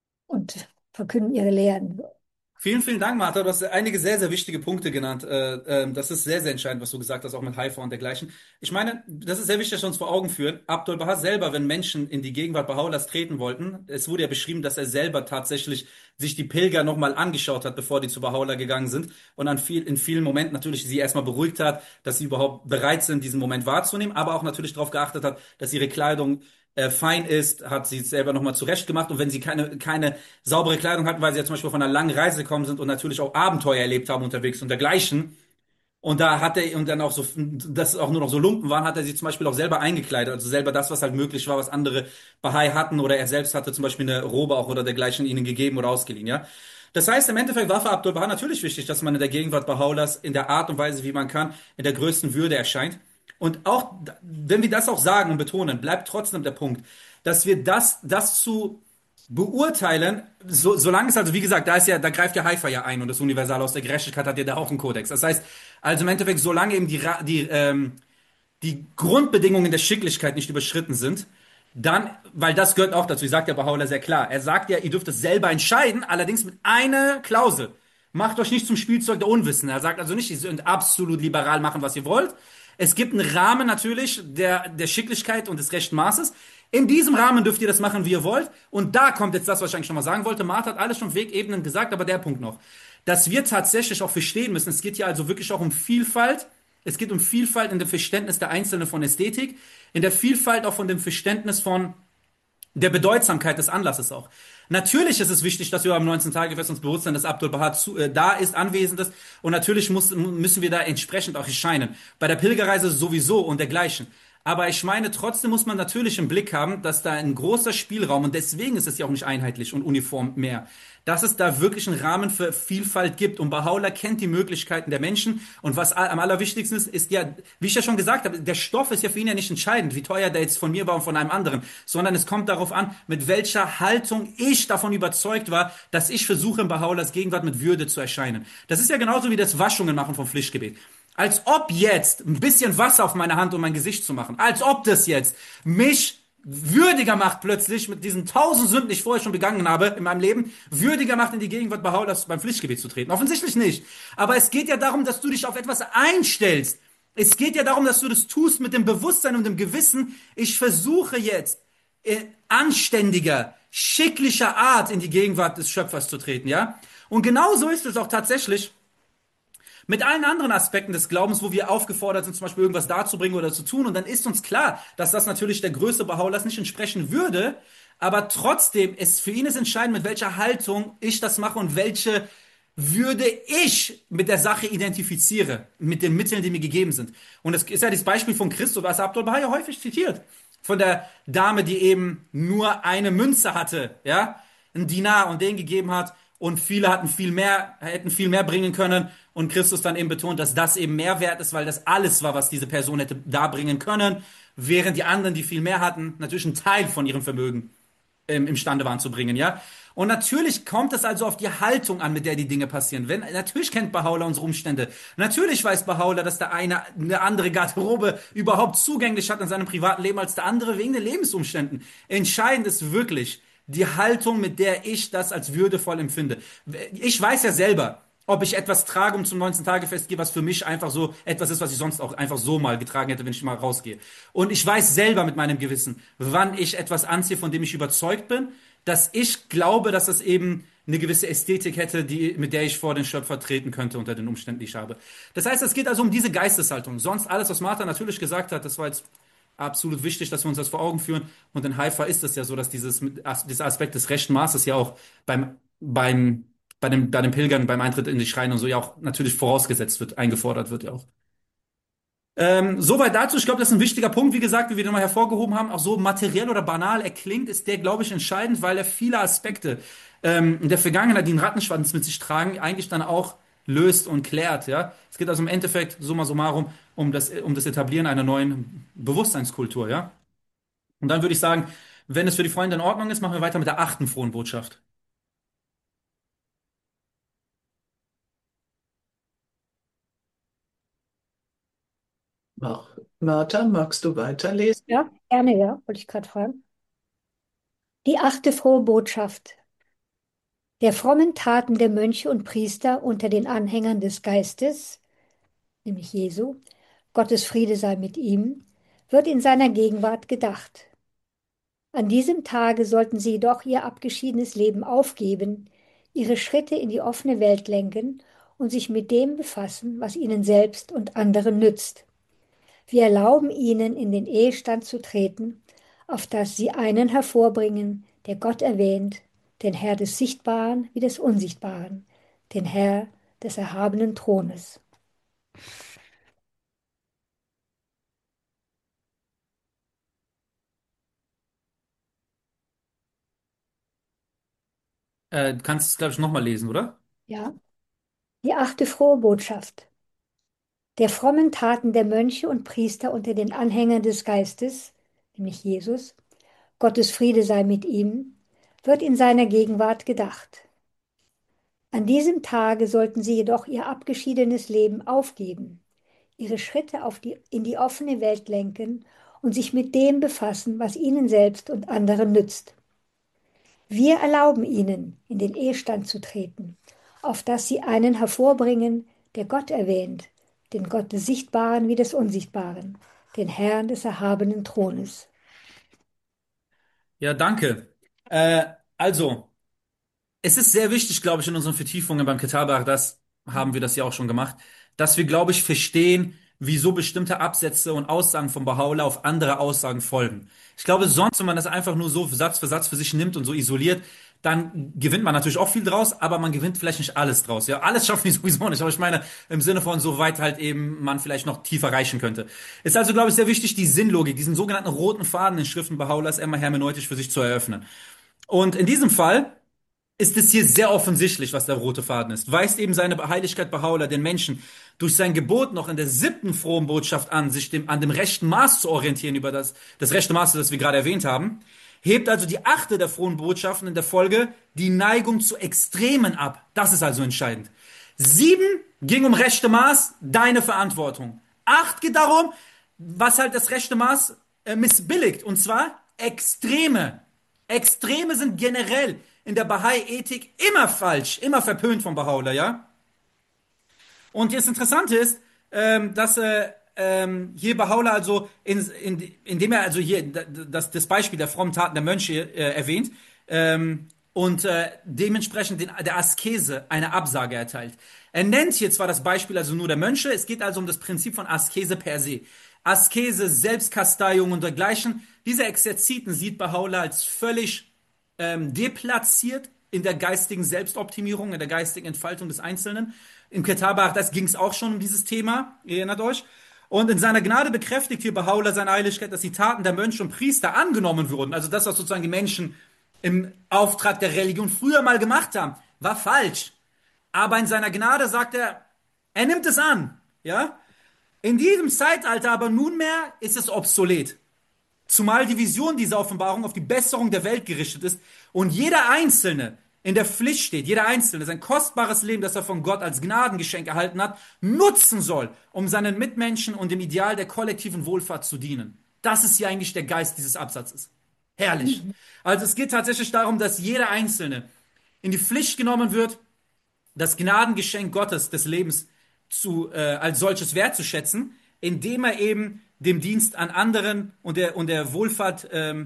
und verkünden ihre Lehren. Vielen, vielen Dank, Martha. Du hast einige sehr, sehr wichtige Punkte genannt. Äh, ähm, das ist sehr, sehr entscheidend, was du gesagt hast, auch mit Haifa und dergleichen. Ich meine, das ist sehr wichtig, dass wir uns vor Augen führen. Abdul Baha selber, wenn Menschen in die Gegenwart Baha'u'llahs treten wollten, es wurde ja beschrieben, dass er selber tatsächlich sich die Pilger nochmal angeschaut hat, bevor die zu Baha'u'llah gegangen sind und an viel, in vielen Momenten natürlich sie erstmal beruhigt hat, dass sie überhaupt bereit sind, diesen Moment wahrzunehmen, aber auch natürlich darauf geachtet hat, dass ihre Kleidung äh, fein ist, hat sie es selber nochmal zurecht gemacht. Und wenn sie keine, keine saubere Kleidung hatten, weil sie ja zum Beispiel von einer langen Reise gekommen sind und natürlich auch Abenteuer erlebt haben unterwegs und dergleichen, und da hat er, und dann auch so, dass es auch nur noch so Lumpen waren, hat er sie zum Beispiel auch selber eingekleidet, also selber das, was halt möglich war, was andere Bahai hatten, oder er selbst hatte zum Beispiel eine Robe auch oder dergleichen ihnen gegeben oder ausgeliehen, ja. Das heißt, im Endeffekt war für Abdul Baha natürlich wichtig, dass man in der Gegenwart Baha'u'llahs in der Art und Weise, wie man kann, in der größten Würde erscheint. Und auch, wenn wir das auch sagen und betonen, bleibt trotzdem der Punkt, dass wir das, das zu beurteilen, so, solange es also, wie gesagt, da ist ja, da greift ja Haifa ja ein und das Universal aus der Gerechtigkeit hat ja da auch einen Kodex. Das heißt, also im Endeffekt, solange eben die, Ra- die, ähm, die Grundbedingungen der Schicklichkeit nicht überschritten sind, dann, weil das gehört auch dazu, ich sagt ja Baha'u'llah sehr klar, er sagt ja, ihr dürft es selber entscheiden, allerdings mit einer Klausel. Macht euch nicht zum Spielzeug der Unwissen. Er sagt also nicht, ihr sollt absolut liberal machen, was ihr wollt. Es gibt einen Rahmen natürlich der, der Schicklichkeit und des rechten Maßes. In diesem Rahmen dürft ihr das machen, wie ihr wollt. Und da kommt jetzt das, was ich eigentlich schon mal sagen wollte. Martha hat alles schon auf Wegebenen gesagt, aber der Punkt noch. Dass wir tatsächlich auch verstehen müssen, es geht hier also wirklich auch um Vielfalt. Es geht um Vielfalt in dem Verständnis der Einzelnen von Ästhetik, in der Vielfalt auch von dem Verständnis von der Bedeutsamkeit des Anlasses auch. Natürlich ist es wichtig, dass wir am neunzehn-Tage-Fest uns bewusst sind, dass Abdul Baha zu, äh, da ist, anwesend ist. Und natürlich muss, müssen wir da entsprechend auch erscheinen. Bei der Pilgerreise sowieso und dergleichen. Aber ich meine, trotzdem muss man natürlich im Blick haben, dass da ein großer Spielraum, und deswegen ist es ja auch nicht einheitlich und uniform mehr, dass es da wirklich einen Rahmen für Vielfalt gibt. Und Baha'u'llah kennt die Möglichkeiten der Menschen. Und was am allerwichtigsten ist, ist ja, wie ich ja schon gesagt habe, der Stoff ist ja für ihn ja nicht entscheidend, wie teuer der jetzt von mir war und von einem anderen, sondern es kommt darauf an, mit welcher Haltung ich davon überzeugt war, dass ich versuche, in Baha'u'llahs Gegenwart mit Würde zu erscheinen. Das ist ja genauso wie das Waschungen machen vom Pflichtgebet. Als ob jetzt ein bisschen Wasser auf meine Hand und mein Gesicht zu machen, als ob das jetzt mich würdiger macht plötzlich mit diesen tausend Sünden, die ich vorher schon begangen habe in meinem Leben, würdiger macht in die Gegenwart Baha'u'llahs beim Pflichtgebet zu treten. Offensichtlich nicht. Aber es geht ja darum, dass du dich auf etwas einstellst. Es geht ja darum, dass du das tust mit dem Bewusstsein und dem Gewissen. Ich versuche jetzt in anständiger, schicklicher Art in die Gegenwart des Schöpfers zu treten, ja? Und genauso ist es auch tatsächlich mit allen anderen Aspekten des Glaubens, wo wir aufgefordert sind, zum Beispiel irgendwas darzubringen oder zu tun. Und dann ist uns klar, dass das natürlich der Größe Baha'u'llahs nicht entsprechen würde. Aber trotzdem ist für ihn es entscheidend, mit welcher Haltung ich das mache und welche Würde ich mit der Sache identifiziere, mit den Mitteln, die mir gegeben sind. Und es ist ja das Beispiel von Christus, was Abdul Baha ja häufig zitiert. Von der Dame, die eben nur eine Münze hatte, ja, einen Dinar und den gegeben hat. Und viele hatten viel mehr, hätten viel mehr bringen können. Und Christus dann eben betont, dass das eben mehr wert ist, weil das alles war, was diese Person hätte darbringen können. Während die anderen, die viel mehr hatten, natürlich einen Teil von ihrem Vermögen ähm, imstande waren zu bringen, ja. Und natürlich kommt es also auf die Haltung an, mit der die Dinge passieren. Wenn, natürlich kennt Baha'u'llah unsere Umstände. Natürlich weiß Baha'u'llah, dass der eine eine andere Garderobe überhaupt zugänglich hat in seinem privaten Leben als der andere wegen den Lebensumständen. Entscheidend ist wirklich die Haltung, mit der ich das als würdevoll empfinde. Ich weiß ja selber, ob ich etwas trage, um zum neunzehn-Tage-Fest gehe, was für mich einfach so etwas ist, was ich sonst auch einfach so mal getragen hätte, wenn ich mal rausgehe. Und ich weiß selber mit meinem Gewissen, wann ich etwas anziehe, von dem ich überzeugt bin. dass ich glaube, dass das eben eine gewisse Ästhetik hätte, die, mit der ich vor den Schöpfer treten könnte unter den Umständen, die ich habe. Das heißt, es geht also um diese Geisteshaltung. Sonst alles, was Martha natürlich gesagt hat, das war jetzt absolut wichtig, dass wir uns das vor Augen führen. Und in Haifa ist es ja so, dass dieses, dieser Aspekt des rechten Maßes ja auch beim, beim, bei dem, bei den Pilgern, beim Eintritt in die Schreine und so ja auch natürlich vorausgesetzt wird, eingefordert wird ja auch. Ähm, soweit dazu. Ich glaube, das ist ein wichtiger Punkt. Wie gesagt, wie wir nochmal hervorgehoben haben, auch so materiell oder banal er klingt, ist der, glaube ich, entscheidend, weil er viele Aspekte ähm, in der Vergangenheit, die einen Rattenschwanz mit sich tragen, eigentlich dann auch löst und klärt. Ja, es geht also im Endeffekt summa summarum um das, um das Etablieren einer neuen Bewusstseinskultur. Ja, und dann würde ich sagen, wenn es für die Freunde in Ordnung ist, machen wir weiter mit der achten frohen Botschaft. Mach. Martha, magst du weiterlesen? Ja, gerne, ja, wollte ich gerade fragen. Die achte frohe Botschaft. Der frommen Taten der Mönche und Priester unter den Anhängern des Geistes, nämlich Jesu, Gottes Friede sei mit ihm, wird in seiner Gegenwart gedacht. An diesem Tage sollten sie jedoch ihr abgeschiedenes Leben aufgeben, ihre Schritte in die offene Welt lenken und sich mit dem befassen, was ihnen selbst und anderen nützt. Wir erlauben ihnen, in den Ehestand zu treten, auf dass sie einen hervorbringen, der Gott erwähnt, den Herr des Sichtbaren wie des Unsichtbaren, den Herr des erhabenen Thrones. Äh, du kannst es, glaube ich, nochmal lesen, oder? Ja, die achte frohe Botschaft. Der frommen Taten der Mönche und Priester unter den Anhängern des Geistes, nämlich Jesus, Gottes Friede sei mit ihm, wird in seiner Gegenwart gedacht. An diesem Tage sollten sie jedoch ihr abgeschiedenes Leben aufgeben, ihre Schritte auf die, in die offene Welt lenken und sich mit dem befassen, was ihnen selbst und anderen nützt. Wir erlauben ihnen, in den Ehestand zu treten, auf dass sie einen hervorbringen, der Gott erwähnt, den Gott des Sichtbaren wie des Unsichtbaren, den Herrn des erhabenen Thrones. Ja, danke. Äh, also. Es ist sehr wichtig, glaube ich, in unseren Vertiefungen beim Kitabar, das haben wir das ja auch schon gemacht, dass wir, glaube ich, verstehen, wieso bestimmte Absätze und Aussagen von Baha'u'llah auf andere Aussagen folgen. Ich glaube, sonst, wenn man das einfach nur so Satz für Satz für sich nimmt und so isoliert, dann gewinnt man natürlich auch viel draus, aber man gewinnt vielleicht nicht alles draus. Ja, alles schaffen wir sowieso nicht, aber ich meine, im Sinne von so weit halt eben man vielleicht noch tiefer reichen könnte. Ist also, glaube ich, sehr wichtig, die Sinnlogik, diesen sogenannten roten Faden in Schriften Baha'u'llahs einmal hermeneutisch für sich zu eröffnen. Und in diesem Fall ist es hier sehr offensichtlich, was der rote Faden ist. Weist eben seine Heiligkeit Baha'u'llah den Menschen durch sein Gebot noch in der siebten frohen Botschaft an, sich dem, an dem rechten Maß zu orientieren über das, das rechte Maß, das wir gerade erwähnt haben, hebt also die achte der frohen Botschaften in der Folge die Neigung zu Extremen ab. Das ist also entscheidend. Sieben ging um rechte Maß, deine Verantwortung. Acht geht darum, was halt das rechte Maß äh, missbilligt, und zwar Extreme. Extreme sind generell in der Bahai-Ethik immer falsch, immer verpönt von Baha'u'llah, ja? Und das Interessante ist, ähm, dass äh, ähm, hier Baha'u'llah also, in, in, indem er also hier das, das Beispiel der frommen Taten der Mönche äh, erwähnt ähm, und äh, dementsprechend den, der Askese eine Absage erteilt. Er nennt hier zwar das Beispiel also nur der Mönche, es geht also um das Prinzip von Askese per se. Askese, Selbstkasteiung und dergleichen. Diese Exerziten sieht Baha'u'llah als völlig ähm, deplatziert in der geistigen Selbstoptimierung, in der geistigen Entfaltung des Einzelnen. Im Ketabach, das ging es auch schon um dieses Thema, ihr erinnert euch. Und in seiner Gnade bekräftigt hier Baha'u'llah seine Heiligkeit, dass die Taten der Mönche und Priester angenommen wurden. Also das, was sozusagen die Menschen im Auftrag der Religion früher mal gemacht haben, war falsch. Aber in seiner Gnade sagt er, er nimmt es an. Ja? In diesem Zeitalter aber nunmehr ist es obsolet. Zumal die Vision dieser Offenbarung auf die Besserung der Welt gerichtet ist und jeder Einzelne in der Pflicht steht, jeder Einzelne sein kostbares Leben, das er von Gott als Gnadengeschenk erhalten hat, nutzen soll, um seinen Mitmenschen und dem Ideal der kollektiven Wohlfahrt zu dienen. Das ist hier eigentlich der Geist dieses Absatzes. Herrlich. Mhm. Also es geht tatsächlich darum, dass jeder Einzelne in die Pflicht genommen wird, das Gnadengeschenk Gottes des Lebens zu, äh, als solches wertzuschätzen, indem er eben dem Dienst an anderen und der, und der Wohlfahrt ähm,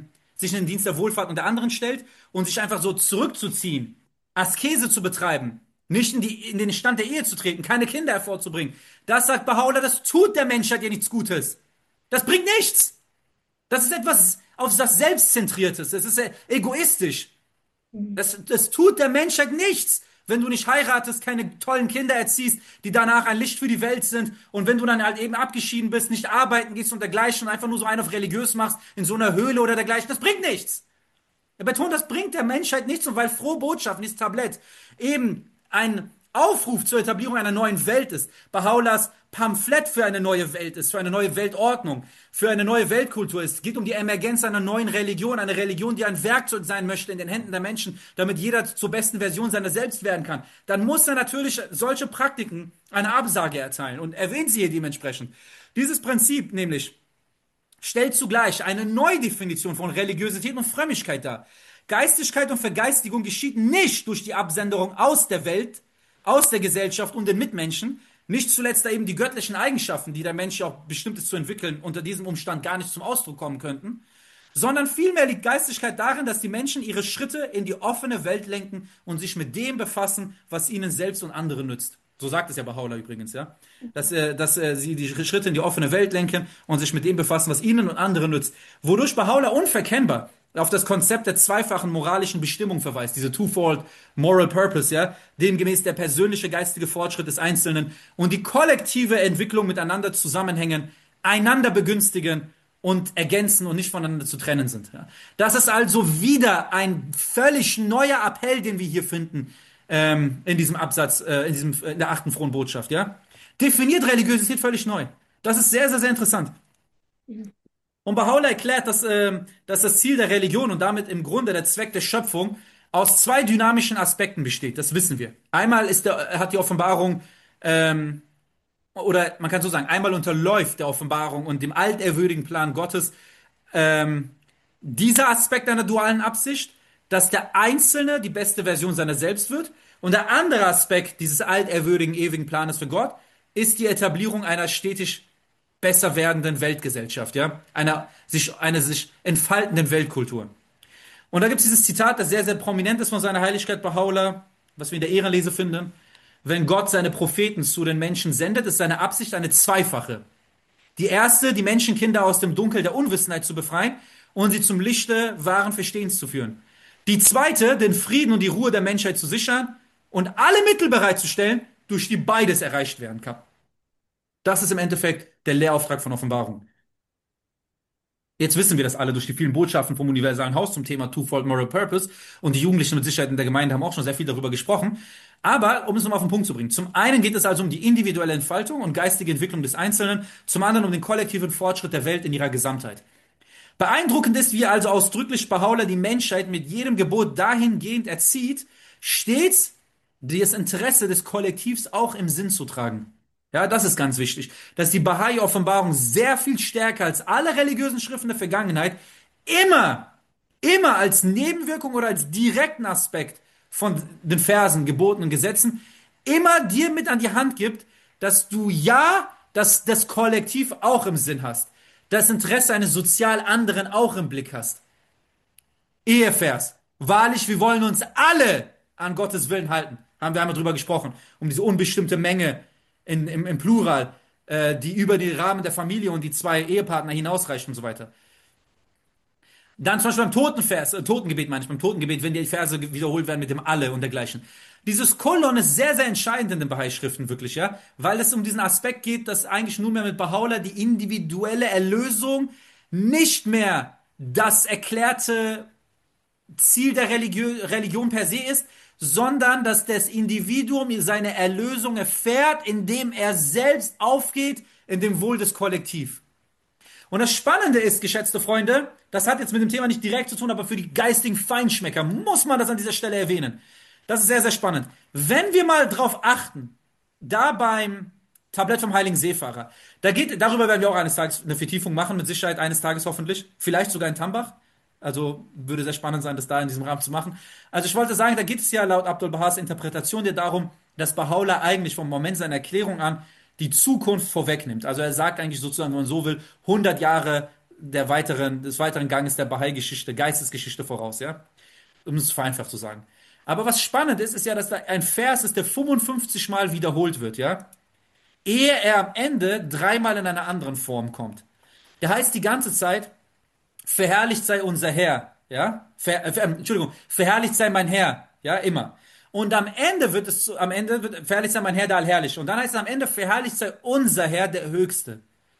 sich in den Dienst der Wohlfahrt und der anderen stellt und sich einfach so zurückzuziehen, Askese zu betreiben, nicht in die, in den Stand der Ehe zu treten, keine Kinder hervorzubringen. Das sagt Baha'u'llah, das tut der Menschheit ja nichts Gutes. Das bringt nichts. Das ist etwas auf das Selbstzentriertes. Das ist egoistisch. Das, das tut der Menschheit nichts, wenn du nicht heiratest, keine tollen Kinder erziehst, die danach ein Licht für die Welt sind und wenn du dann halt eben abgeschieden bist, nicht arbeiten gehst und dergleichen und einfach nur so einen auf religiös machst, in so einer Höhle oder dergleichen, das bringt nichts. Er betont, das bringt der Menschheit nichts und weil frohe Botschaft, dieses Tablett, eben ein Aufruf zur Etablierung einer neuen Welt ist, Baha'u'llahs Pamphlet für eine neue Welt ist, für eine neue Weltordnung, für eine neue Weltkultur ist. Es geht um die Emergenz einer neuen Religion, eine Religion, die ein Werkzeug sein möchte in den Händen der Menschen, damit jeder zur besten Version seiner selbst werden kann. Dann muss er natürlich solche Praktiken eine Absage erteilen und erwähnt sie hier dementsprechend. Dieses Prinzip nämlich stellt zugleich eine Neudefinition von Religiosität und Frömmigkeit dar. Geistigkeit und Vergeistigung geschieht nicht durch die Absenderung aus der Welt, aus der Gesellschaft und den Mitmenschen, nicht zuletzt da eben die göttlichen Eigenschaften, die der Mensch ja auch bestimmtes zu entwickeln, unter diesem Umstand gar nicht zum Ausdruck kommen könnten, sondern vielmehr liegt Geistigkeit darin, dass die Menschen ihre Schritte in die offene Welt lenken und sich mit dem befassen, was ihnen selbst und anderen nützt. So sagt es ja Baha'u'llah übrigens, ja. Dass, äh, dass äh, sie die Schritte in die offene Welt lenken und sich mit dem befassen, was ihnen und anderen nützt. Wodurch Baha'u'llah unverkennbar auf das Konzept der zweifachen moralischen Bestimmung verweist, diese twofold moral purpose, ja, demgemäß der persönliche geistige Fortschritt des Einzelnen und die kollektive Entwicklung miteinander zusammenhängen, einander begünstigen und ergänzen und nicht voneinander zu trennen sind. Ja. Das ist also wieder ein völlig neuer Appell, den wir hier finden ähm, in diesem Absatz, äh, in, diesem, in der achten frohen Botschaft. Ja. Definiert Religiosität völlig neu. Das ist sehr, sehr, sehr interessant. Und Baha'u'llah erklärt, dass, ähm, dass das Ziel der Religion und damit im Grunde der Zweck der Schöpfung aus zwei dynamischen Aspekten besteht. Das wissen wir. Einmal ist der, hat die Offenbarung ähm, oder man kann so sagen, einmal unterläuft der Offenbarung und dem altehrwürdigen Plan Gottes ähm, dieser Aspekt einer dualen Absicht, dass der Einzelne die beste Version seiner selbst wird. Und der andere Aspekt dieses altehrwürdigen, ewigen Planes für Gott ist die Etablierung einer stetig besser werdenden Weltgesellschaft, ja, einer sich, einer sich entfaltenden Weltkultur. Und da gibt es dieses Zitat, das sehr, sehr prominent ist von seiner Heiligkeit Baha'u'llah, was wir in der Ehrenlese finden. Wenn Gott seine Propheten zu den Menschen sendet, ist seine Absicht eine zweifache. Die erste, die Menschenkinder aus dem Dunkel der Unwissenheit zu befreien und sie zum Lichte wahren Verstehens zu führen. Die zweite, den Frieden und die Ruhe der Menschheit zu sichern und alle Mittel bereitzustellen, durch die beides erreicht werden kann. Das ist im Endeffekt der Lehrauftrag von Offenbarung. Jetzt wissen wir das alle durch die vielen Botschaften vom Universalen Haus zum Thema Twofold Moral Purpose und die Jugendlichen mit Sicherheit in der Gemeinde haben auch schon sehr viel darüber gesprochen. Aber um es nochmal auf den Punkt zu bringen. Zum einen geht es also um die individuelle Entfaltung und geistige Entwicklung des Einzelnen, zum anderen um den kollektiven Fortschritt der Welt in ihrer Gesamtheit. Beeindruckend ist, wie also ausdrücklich Baha'u'llah die Menschheit mit jedem Gebot dahingehend erzieht, stets das Interesse des Kollektivs auch im Sinn zu tragen. Ja, das ist ganz wichtig, dass die Bahai-Offenbarung sehr viel stärker als alle religiösen Schriften der Vergangenheit immer, immer als Nebenwirkung oder als direkten Aspekt von den Versen, Geboten und Gesetzen immer dir mit an die Hand gibt, dass du ja das, das Kollektiv auch im Sinn hast, das Interesse eines sozial anderen auch im Blick hast. Ehevers. Wahrlich, wir wollen uns alle an Gottes Willen halten. Haben wir einmal drüber gesprochen. Um diese unbestimmte Menge in, im, im Plural, äh, die über den Rahmen der Familie und die zwei Ehepartner hinausreicht und so weiter. Dann zum Beispiel beim Totenvers, äh, Totengebet meine ich, beim Totengebet, wenn die Verse wiederholt werden mit dem Alle und dergleichen. Dieses Kolon ist sehr, sehr entscheidend in den Bahai-Schriften, wirklich, ja, weil es um diesen Aspekt geht, dass eigentlich nunmehr mit Baha'u'llah die individuelle Erlösung nicht mehr das erklärte Ziel der Religion, Religion per se ist, sondern dass das Individuum seine Erlösung erfährt, indem er selbst aufgeht in dem Wohl des Kollektivs. Und das Spannende ist, geschätzte Freunde, das hat jetzt mit dem Thema nicht direkt zu tun, aber für die geistigen Feinschmecker muss man das an dieser Stelle erwähnen. Das ist sehr, sehr spannend. Wenn wir mal drauf achten, da beim Tablett vom Heiligen Seefahrer, da geht, darüber werden wir auch eines Tages eine Vertiefung machen, mit Sicherheit eines Tages hoffentlich, vielleicht sogar in Tambach. Also würde sehr spannend sein, das da in diesem Rahmen zu machen. Also ich wollte sagen, da geht es ja laut Abdul-Bahas Interpretation ja darum, dass Baha'u'llah eigentlich vom Moment seiner Erklärung an die Zukunft vorwegnimmt. Also er sagt eigentlich sozusagen, wenn man so will, hundert Jahre der weiteren, des weiteren Ganges der Bahai-Geschichte, Geistesgeschichte voraus, ja? Um es vereinfacht zu sagen. Aber was spannend ist, ist ja, dass da ein Vers ist, der fünfundfünfzig Mal wiederholt wird, ja? Ehe er am Ende dreimal in einer anderen Form kommt. Der heißt die ganze Zeit, verherrlicht sei unser Herr, ja? Ver, äh, Entschuldigung, verherrlicht sei mein Herr, ja, immer. Und am Ende wird es, am Ende wird, verherrlicht sei mein Herr, der Allherrliche. Und dann heißt es am Ende, verherrlicht sei unser Herr, der Höchste.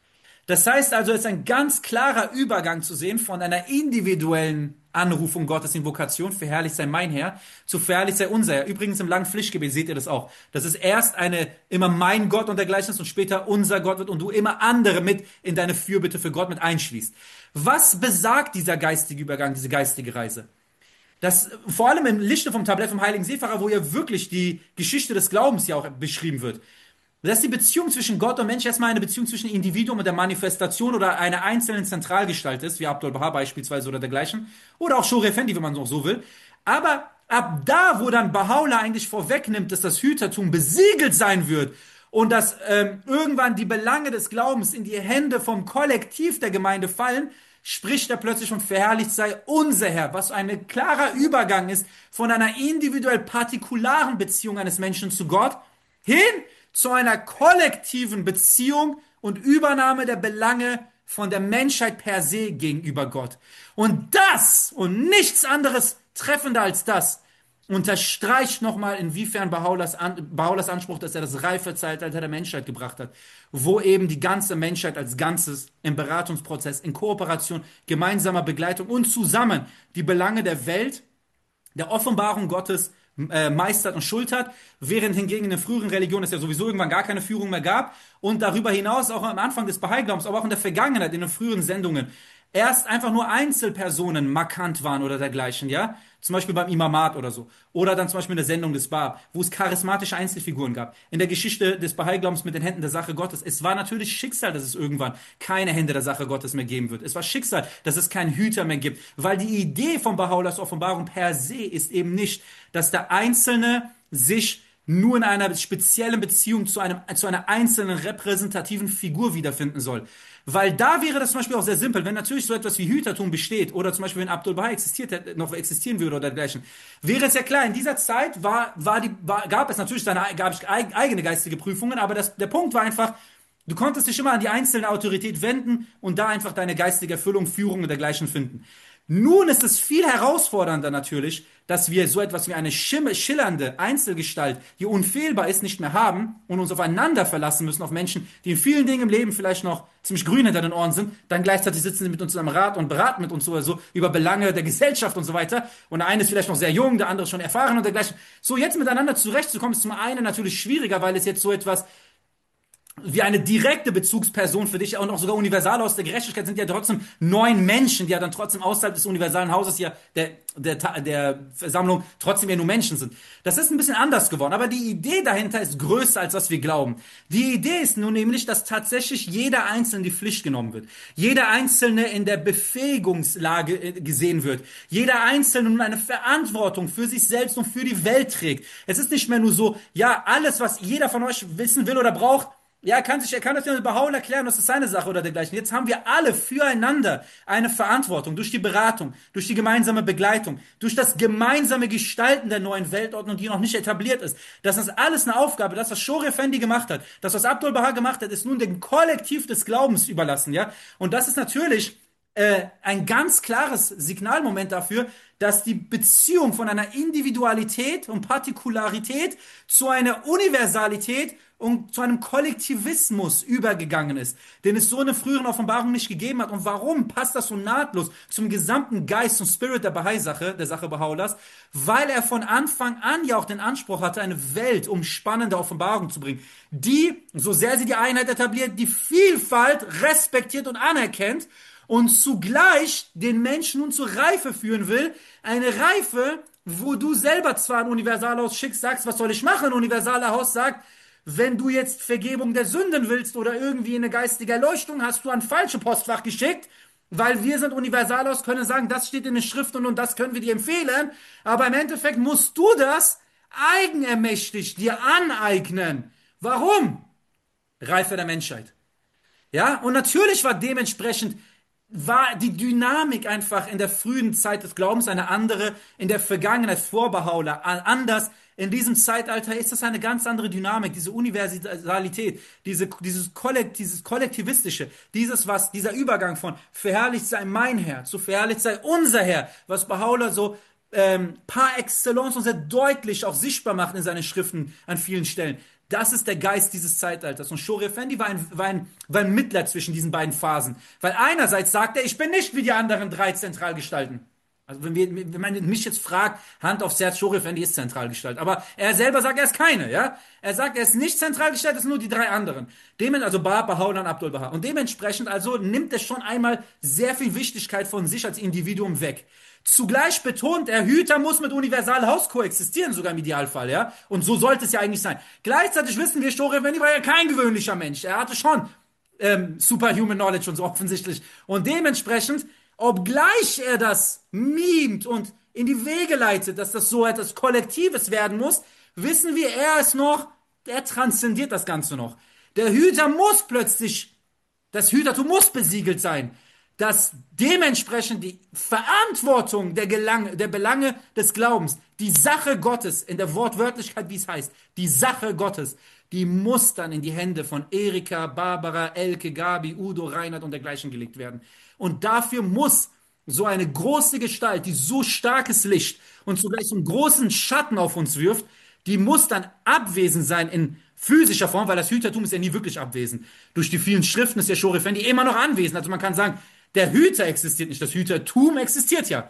Das heißt also, es ist ein ganz klarer Übergang zu sehen von einer individuellen Anrufung Gottes in Vokation, verherrlicht sei mein Herr, zu verherrlicht sei unser Herr. Übrigens im langen Pflichtgebet seht ihr das auch. Dass es erst eine, immer mein Gott und dergleichen ist und später unser Gott wird und du immer andere mit in deine Fürbitte für Gott mit einschließt. Was besagt dieser geistige Übergang, diese geistige Reise? Das, vor allem im Lichte vom Tablett vom Heiligen Seefacher, wo ja wirklich die Geschichte des Glaubens ja auch beschrieben wird. Dass die Beziehung zwischen Gott und Mensch erstmal eine Beziehung zwischen Individuum und der Manifestation oder einer einzelnen Zentralgestalt ist, wie Abdul Baha beispielsweise oder dergleichen, oder auch Shor Effendi, wenn man noch so will. Aber ab da, wo dann Baha'u'llah eigentlich vorwegnimmt, dass das Hütertum besiegelt sein wird und dass ähm, irgendwann die Belange des Glaubens in die Hände vom Kollektiv der Gemeinde fallen, spricht er plötzlich und verherrlicht sei unser Herr, was ein klarer Übergang ist von einer individuell partikularen Beziehung eines Menschen zu Gott hin zu einer kollektiven Beziehung und Übernahme der Belange von der Menschheit per se gegenüber Gott. Und das und nichts anderes treffender als das unterstreicht nochmal, inwiefern Baha'u'llahs, An Baha'u'llahs Anspruch, dass er das reife Zeitalter der Menschheit gebracht hat, wo eben die ganze Menschheit als Ganzes im Beratungsprozess, in Kooperation, gemeinsamer Begleitung und zusammen die Belange der Welt, der Offenbarung Gottes äh, meistert und schultert, während hingegen in den früheren Religionen es ja sowieso irgendwann gar keine Führung mehr gab und darüber hinaus auch am Anfang des Bahai-Glaubens, aber auch in der Vergangenheit, in den früheren Sendungen, erst einfach nur Einzelpersonen markant waren oder dergleichen, ja? Zum Beispiel beim Imamat oder so. Oder dann zum Beispiel in der Sendung des Bab, wo es charismatische Einzelfiguren gab. In der Geschichte des Bahai-Glaubens mit den Händen der Sache Gottes. Es war natürlich Schicksal, dass es irgendwann keine Hände der Sache Gottes mehr geben wird. Es war Schicksal, dass es keinen Hüter mehr gibt. Weil die Idee von Baha'u'llahs Offenbarung per se ist eben nicht, dass der Einzelne sich nur in einer speziellen Beziehung zu einem, zu einer einzelnen repräsentativen Figur wiederfinden soll. Weil da wäre das zum Beispiel auch sehr simpel, wenn natürlich so etwas wie Hütertum besteht, oder zum Beispiel wenn Abdul Baha existiert, noch existieren würde oder dergleichen, wäre es ja klar, in dieser Zeit war, war die, war, gab es natürlich seine, gab es eigene geistige Prüfungen, aber das, der Punkt war einfach, du konntest dich immer an die einzelne Autorität wenden und da einfach deine geistige Erfüllung, Führung und dergleichen finden. Nun ist es viel herausfordernder natürlich, dass wir so etwas wie eine schillernde Einzelgestalt, die unfehlbar ist, nicht mehr haben und uns aufeinander verlassen müssen, auf Menschen, die in vielen Dingen im Leben vielleicht noch ziemlich grün hinter den Ohren sind, dann gleichzeitig sitzen sie mit uns am Rat und beraten mit uns oder so über Belange der Gesellschaft und so weiter. Und der eine ist vielleicht noch sehr jung, der andere schon erfahren und dergleichen. So jetzt miteinander zurechtzukommen, ist zum einen natürlich schwieriger, weil es jetzt so etwas wie eine direkte Bezugsperson für dich und auch sogar universal aus der Gerechtigkeit sind ja trotzdem neun Menschen, die ja dann trotzdem außerhalb des universalen Hauses ja der, der, der Versammlung trotzdem ja nur Menschen sind. Das ist ein bisschen anders geworden, aber die Idee dahinter ist größer, als was wir glauben. Die Idee ist nun nämlich, dass tatsächlich jeder Einzelne in die Pflicht genommen wird. Jeder Einzelne in der Befähigungslage gesehen wird. Jeder Einzelne nun eine Verantwortung für sich selbst und für die Welt trägt. Es ist nicht mehr nur so, ja, alles, was jeder von euch wissen will oder braucht, ja, er kann sich, er kann das ja mit Baha'u'llah erklären, das ist seine Sache oder dergleichen. Jetzt haben wir alle füreinander eine Verantwortung durch die Beratung, durch die gemeinsame Begleitung, durch das gemeinsame Gestalten der neuen Weltordnung, die noch nicht etabliert ist. Das ist alles eine Aufgabe. Das, was Shor Effendi gemacht hat, das, was Abdul Baha gemacht hat, ist nun dem Kollektiv des Glaubens überlassen, ja. Und das ist natürlich äh, ein ganz klares Signalmoment dafür, dass die Beziehung von einer Individualität und Partikularität zu einer Universalität und zu einem Kollektivismus übergegangen ist, den es so in der früheren Offenbarung nicht gegeben hat. Und warum passt das so nahtlos zum gesamten Geist und Spirit der Bahai-Sache, der Sache Baha'u'llahs? Weil er von Anfang an ja auch den Anspruch hatte, eine weltumspannende Offenbarung zu bringen, die, so sehr sie die Einheit etabliert, die Vielfalt respektiert und anerkennt und zugleich den Menschen nun zur Reife führen will. Eine Reife, wo du selber zwar ein Universalhaus schickst, sagst, was soll ich machen? Ein Universalhaus sagt, wenn du jetzt Vergebung der Sünden willst oder irgendwie eine geistige Erleuchtung, hast du an falsche Postfach geschickt, weil wir sind Universalhaus, können sagen, das steht in den Schriften und das können wir dir empfehlen, aber im Endeffekt musst du das eigenermächtig dir aneignen. Warum? Reife der Menschheit. Ja, und natürlich war dementsprechend war die Dynamik einfach in der frühen Zeit des Glaubens eine andere, in der Vergangenheit vor Baha'u'llah anders. In diesem Zeitalter ist das eine ganz andere Dynamik, diese Universalität, diese, dieses, Kollekt, dieses Kollektivistische, dieses was, dieser Übergang von verherrlicht sei mein Herr zu verherrlicht sei unser Herr, was Baha'u'llah so ähm, par excellence und sehr deutlich auch sichtbar macht in seinen Schriften an vielen Stellen. Das ist der Geist dieses Zeitalters. Und Shoria Effendi war ein, war, ein, war ein Mittler zwischen diesen beiden Phasen. Weil einerseits sagt er, ich bin nicht wie die anderen drei Zentralgestalten. Also wenn, wir, wenn man mich jetzt fragt, Hand aufs Herz, Shoria Effendi ist Zentralgestalt. Aber er selber sagt, er ist keine. Ja? Er sagt, er ist nicht Zentralgestalt, es sind nur die drei anderen. Demen, also Bab, Baha'u'llah und Abdul Baha. Und dementsprechend also nimmt er schon einmal sehr viel Wichtigkeit von sich als Individuum weg. Zugleich betont er, Hüter muss mit Universalhaus koexistieren, sogar im Idealfall, ja. Und so sollte es ja eigentlich sein. Gleichzeitig wissen wir, Shoria Effendi war ja kein gewöhnlicher Mensch. Er hatte schon ähm, Superhuman Knowledge und so offensichtlich. Und dementsprechend, obgleich er das mimt und in die Wege leitet, dass das so etwas Kollektives werden muss, wissen wir, er ist noch, er transzendiert das Ganze noch. Der Hüter muss plötzlich, das Hütertum muss besiegelt sein, dass dementsprechend die Verantwortung der, Gelang, der Belange des Glaubens, die Sache Gottes, in der Wortwörtlichkeit, wie es heißt, die Sache Gottes, die muss dann in die Hände von Erika, Barbara, Elke, Gabi, Udo, Reinhard und dergleichen gelegt werden. Und dafür muss so eine große Gestalt, die so starkes Licht und zugleich so einen großen Schatten auf uns wirft, die muss dann abwesend sein in physischer Form, weil das Hütertum ist ja nie wirklich abwesend. Durch die vielen Schriften ist der Shoria Effendi immer noch anwesend. Also man kann sagen, der Hüter existiert nicht, das Hütertum existiert ja.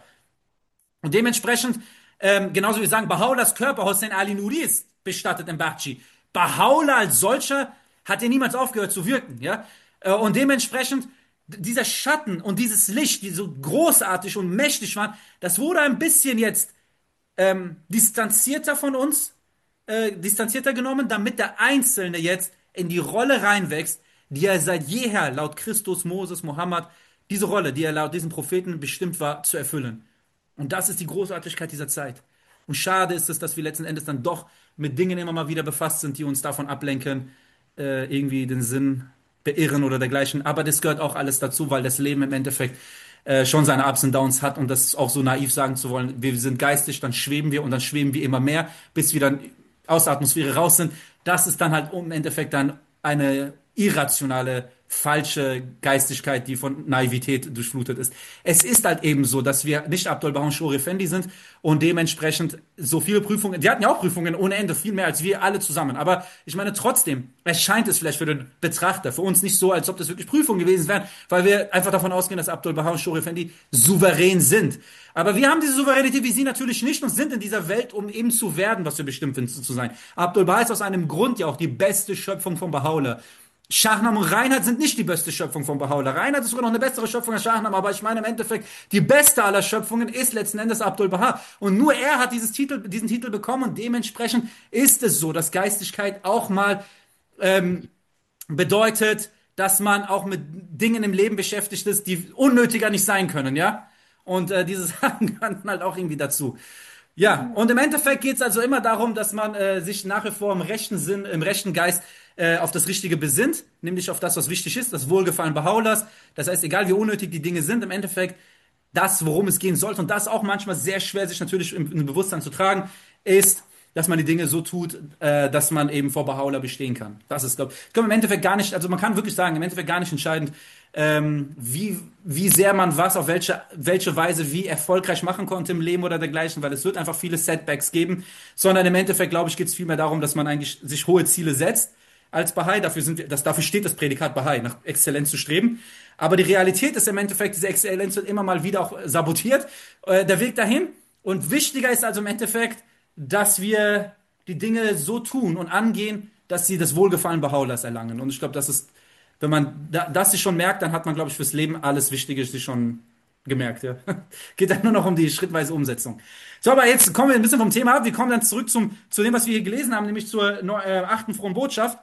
Und dementsprechend, ähm, genauso wie wir sagen, Baha'u'llahs Körper, Hossein Ali Nuri, ist bestattet im Bakhchi. Baha'u'llah als solcher hat ja niemals aufgehört zu wirken, ja. Und dementsprechend, dieser Schatten und dieses Licht, die so großartig und mächtig waren, das wurde ein bisschen jetzt ähm, distanzierter von uns, äh, distanzierter genommen, damit der Einzelne jetzt in die Rolle reinwächst, die er seit jeher laut Christus, Moses, Mohammed, diese Rolle, die er laut diesen Propheten bestimmt war, zu erfüllen. Und das ist die Großartigkeit dieser Zeit. Und schade ist es, dass wir letzten Endes dann doch mit Dingen immer mal wieder befasst sind, die uns davon ablenken, äh, irgendwie den Sinn beirren oder dergleichen. Aber das gehört auch alles dazu, weil das Leben im Endeffekt äh, schon seine Ups und Downs hat. Und das auch so naiv sagen zu wollen, wir sind geistig, dann schweben wir und dann schweben wir immer mehr, bis wir dann aus der Atmosphäre raus sind. Das ist dann halt im Endeffekt dann eine irrationale, falsche Geistigkeit, die von Naivität durchflutet ist. Es ist halt eben so, dass wir nicht Abdul Baha und Shoria Effendi sind und dementsprechend so viele Prüfungen, die hatten ja auch Prüfungen ohne Ende, viel mehr als wir alle zusammen. Aber ich meine, trotzdem erscheint es vielleicht für den Betrachter, für uns nicht so, als ob das wirklich Prüfungen gewesen wären, weil wir einfach davon ausgehen, dass Abdul Baha und Shoria Effendi souverän sind. Aber wir haben diese Souveränität wie sie natürlich nicht und sind in dieser Welt, um eben zu werden, was wir bestimmt finden zu sein. Abdul Baha ist aus einem Grund ja auch die beste Schöpfung von Baha'u'llah. Shahnam und Reinhard sind nicht die beste Schöpfung von Baha'u'llah. Reinhard ist sogar noch eine bessere Schöpfung als Shahnam, aber ich meine im Endeffekt, die beste aller Schöpfungen ist letzten Endes Abdul Baha. Und nur er hat dieses Titel, diesen Titel bekommen und dementsprechend ist es so, dass Geistigkeit auch mal ähm, bedeutet, dass man auch mit Dingen im Leben beschäftigt ist, die unnötiger nicht sein können, ja? Und äh, diese Sachen gehören halt auch irgendwie dazu. Ja, und im Endeffekt geht es also immer darum, dass man äh, sich nach wie vor im rechten Sinn, im rechten Geist äh, auf das Richtige besinnt, nämlich auf das, was wichtig ist, das Wohlgefallen Baha'u'llahs. Das heißt, egal wie unnötig die Dinge sind, im Endeffekt das, worum es gehen sollte, und das auch manchmal sehr schwer sich natürlich im, im Bewusstsein zu tragen, ist, dass man die Dinge so tut, äh, dass man eben vor Baha'u'llah bestehen kann. Das ist, glaube ich, kann man im Endeffekt gar nicht, also man kann wirklich sagen, im Endeffekt gar nicht entscheidend, ähm, wie, wie sehr man was auf welche, welche Weise wie erfolgreich machen konnte im Leben oder dergleichen, weil es wird einfach viele Setbacks geben, sondern im Endeffekt, glaube ich, geht es vielmehr darum, dass man eigentlich sich hohe Ziele setzt als Bahai. Dafür sind wir, das, dafür steht das Prädikat Bahai, nach Exzellenz zu streben. Aber die Realität ist im Endeffekt, diese Exzellenz wird immer mal wieder auch sabotiert, äh, der Weg dahin. Und wichtiger ist also im Endeffekt, dass wir die Dinge so tun und angehen, dass sie das Wohlgefallen Baha'u'llahs erlangen. Und ich glaube, das ist, wenn man da, das sich schon merkt, dann hat man, glaube ich, fürs Leben alles Wichtige sich schon gemerkt. Ja. Geht dann nur noch um die schrittweise Umsetzung. So, aber jetzt kommen wir ein bisschen vom Thema ab. Wir kommen dann zurück zum, zu dem, was wir hier gelesen haben, nämlich zur äh, achten frohen Botschaft.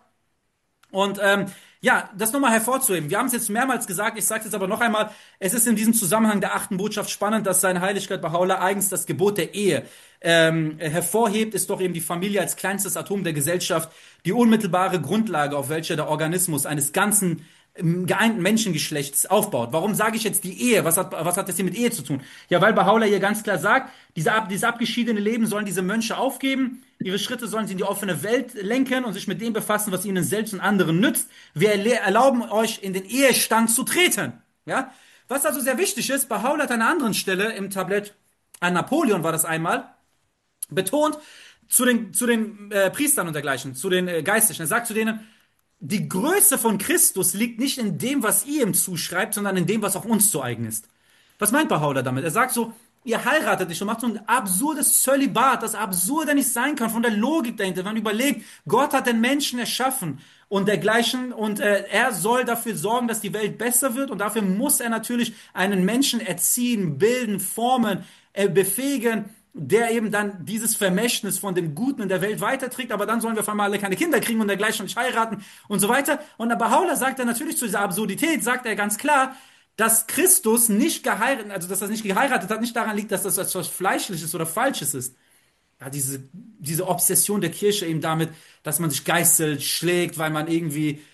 Und ähm, ja, das nochmal hervorzuheben. Wir haben es jetzt mehrmals gesagt, ich sage es jetzt aber noch einmal, es ist in diesem Zusammenhang der achten Botschaft spannend, dass seine Heiligkeit Baha'u'llah eigens das Gebot der Ehe ähm, hervorhebt, ist doch eben die Familie als kleinstes Atom der Gesellschaft, die unmittelbare Grundlage, auf welcher der Organismus eines ganzen ähm, geeinten Menschengeschlechts aufbaut. Warum sage ich jetzt die Ehe? Was hat, was hat das hier mit Ehe zu tun? Ja, weil Baha'u'llah hier ganz klar sagt, diese, ab- dieses abgeschiedene Leben sollen diese Mönche aufgeben, ihre Schritte sollen sie in die offene Welt lenken und sich mit dem befassen, was ihnen selbst und anderen nützt. Wir erle- erlauben euch, in den Ehestand zu treten. Ja? Was also sehr wichtig ist, Baha'u'llah hat an einer anderen Stelle im Tablett, an Napoleon war das einmal, betont, zu den, zu den äh, Priestern und dergleichen, zu den äh, Geistlichen. Er sagt zu denen, die Größe von Christus liegt nicht in dem, was ihr ihm zuschreibt, sondern in dem, was auch uns zu eigen ist. Was meint Baha'u'llah damit? Er sagt so, ihr heiratet nicht und macht so ein absurdes Zölibat, das absurder nicht sein kann, von der Logik dahinter. Wenn man überlegt, Gott hat den Menschen erschaffen und dergleichen und äh, er soll dafür sorgen, dass die Welt besser wird und dafür muss er natürlich einen Menschen erziehen, bilden, formen, äh, befähigen, der eben dann dieses Vermächtnis von dem Guten in der Welt weiterträgt, aber dann sollen wir auf einmal alle keine Kinder kriegen und dergleichen und nicht heiraten und so weiter. Und der Baha'u'llah sagt er natürlich zu dieser Absurdität, sagt er ganz klar, dass Christus nicht geheiratet, also dass er nicht geheiratet hat, nicht daran liegt, dass das etwas Fleischliches oder Falsches ist. Ja, diese, diese Obsession der Kirche eben damit, dass man sich geißelt, schlägt, weil man irgendwie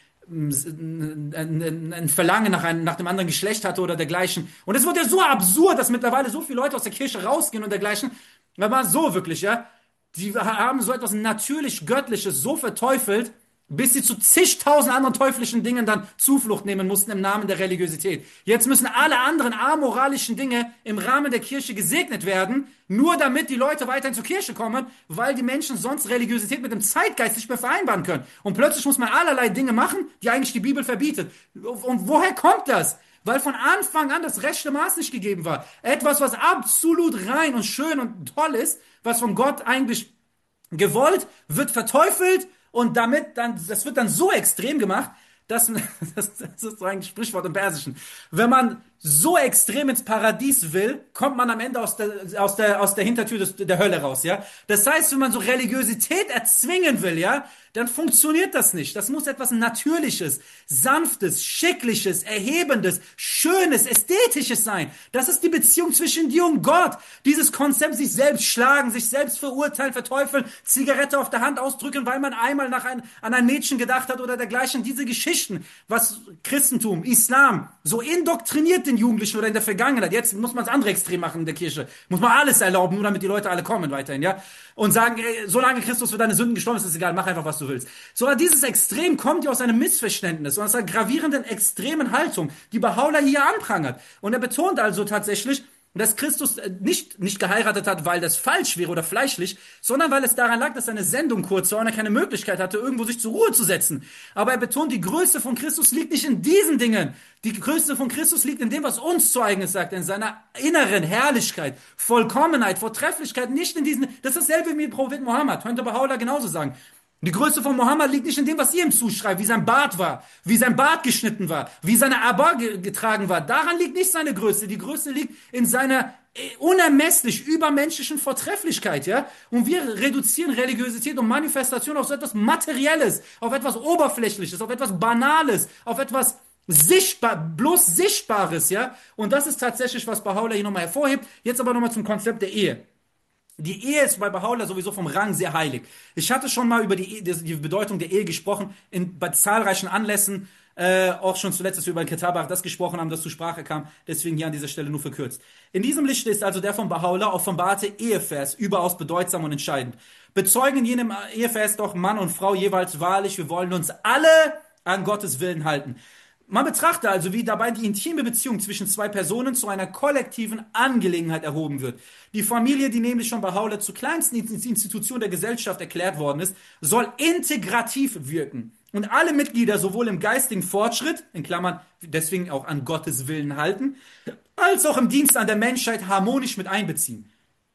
ein, ein, ein Verlangen nach, einem, nach dem anderen Geschlecht hatte oder dergleichen. Und es wird ja so absurd, dass mittlerweile so viele Leute aus der Kirche rausgehen und dergleichen. Aber so wirklich, ja. Die haben so etwas natürlich Göttliches so verteufelt, bis sie zu zigtausend anderen teuflischen Dingen dann Zuflucht nehmen mussten im Namen der Religiosität. Jetzt müssen alle anderen amoralischen Dinge im Rahmen der Kirche gesegnet werden, nur damit die Leute weiterhin zur Kirche kommen, weil die Menschen sonst Religiosität mit dem Zeitgeist nicht mehr vereinbaren können. Und plötzlich muss man allerlei Dinge machen, die eigentlich die Bibel verbietet. Und woher kommt das? Weil von Anfang an das rechte Maß nicht gegeben war. Etwas, was absolut rein und schön und toll ist, was von Gott eigentlich gewollt, wird verteufelt und damit dann, das wird dann so extrem gemacht, dass, das, das ist so ein Sprichwort im Persischen, wenn man so extrem ins Paradies will, kommt man am Ende aus der, aus der, aus der Hintertür des, der Hölle raus, ja. Das heißt, wenn man so Religiosität erzwingen will, ja, dann funktioniert das nicht. Das muss etwas Natürliches, Sanftes, Schickliches, Erhebendes, Schönes, Ästhetisches sein. Das ist die Beziehung zwischen dir und Gott. Dieses Konzept, sich selbst schlagen, sich selbst verurteilen, verteufeln, Zigarette auf der Hand ausdrücken, weil man einmal nach ein, an ein Mädchen gedacht hat oder dergleichen. Diese Geschichten, was Christentum, Islam so indoktriniert den Jugendlichen oder in der Vergangenheit. Jetzt muss man das andere Extrem machen in der Kirche. Muss man alles erlauben, nur damit die Leute alle kommen weiterhin, ja. Und sagen, ey, solange Christus für deine Sünden gestorben ist, ist es egal, mach einfach, was du willst. So, dieses Extrem kommt ja aus einem Missverständnis und aus einer gravierenden, extremen Haltung, die Baha'u'llah hier anprangert. Und er betont also tatsächlich, dass Christus nicht, nicht geheiratet hat, weil das falsch wäre oder fleischlich, sondern weil es daran lag, dass seine Sendung kurz war und er keine Möglichkeit hatte, irgendwo sich zur Ruhe zu setzen. Aber er betont, die Größe von Christus liegt nicht in diesen Dingen. Die Größe von Christus liegt in dem, was uns zu eigen ist, sagt er, in seiner inneren Herrlichkeit, Vollkommenheit, Vortrefflichkeit, nicht in diesen, das ist dasselbe wie mit Prophet Mohammed, könnte Baha'u'llah genauso sagen. Die Größe von Mohammed liegt nicht in dem, was ihr ihm zuschreibt, wie sein Bart war, wie sein Bart geschnitten war, wie seine Abba ge getragen war. Daran liegt nicht seine Größe. Die Größe liegt in seiner äh, unermesslich übermenschlichen Vortrefflichkeit, ja? Und wir reduzieren Religiosität und Manifestation auf so etwas Materielles, auf etwas Oberflächliches, auf etwas Banales, auf etwas sichtbar, bloß Sichtbares, ja? Und das ist tatsächlich, was Baha'u'llah hier nochmal hervorhebt. Jetzt aber nochmal zum Konzept der Ehe. Die Ehe ist bei Baha'u'llah sowieso vom Rang sehr heilig. Ich hatte schon mal über die, die Bedeutung der Ehe gesprochen, in, bei zahlreichen Anlässen, äh, auch schon zuletzt, dass wir über Kitab das gesprochen haben, das zur Sprache kam, deswegen hier an dieser Stelle nur verkürzt. In diesem Lichte ist also der von Baha'u'llah offenbarte Ehevers überaus bedeutsam und entscheidend. Bezeugen in jenem Ehevers doch Mann und Frau jeweils wahrlich, wir wollen uns alle an Gottes Willen halten. Man betrachte also, wie dabei die intime Beziehung zwischen zwei Personen zu einer kollektiven Angelegenheit erhoben wird. Die Familie, die nämlich schon bei Baha'u'llah zur kleinsten Institution der Gesellschaft erklärt worden ist, soll integrativ wirken und alle Mitglieder sowohl im geistigen Fortschritt, in Klammern deswegen auch an Gottes Willen halten, als auch im Dienst an der Menschheit harmonisch mit einbeziehen.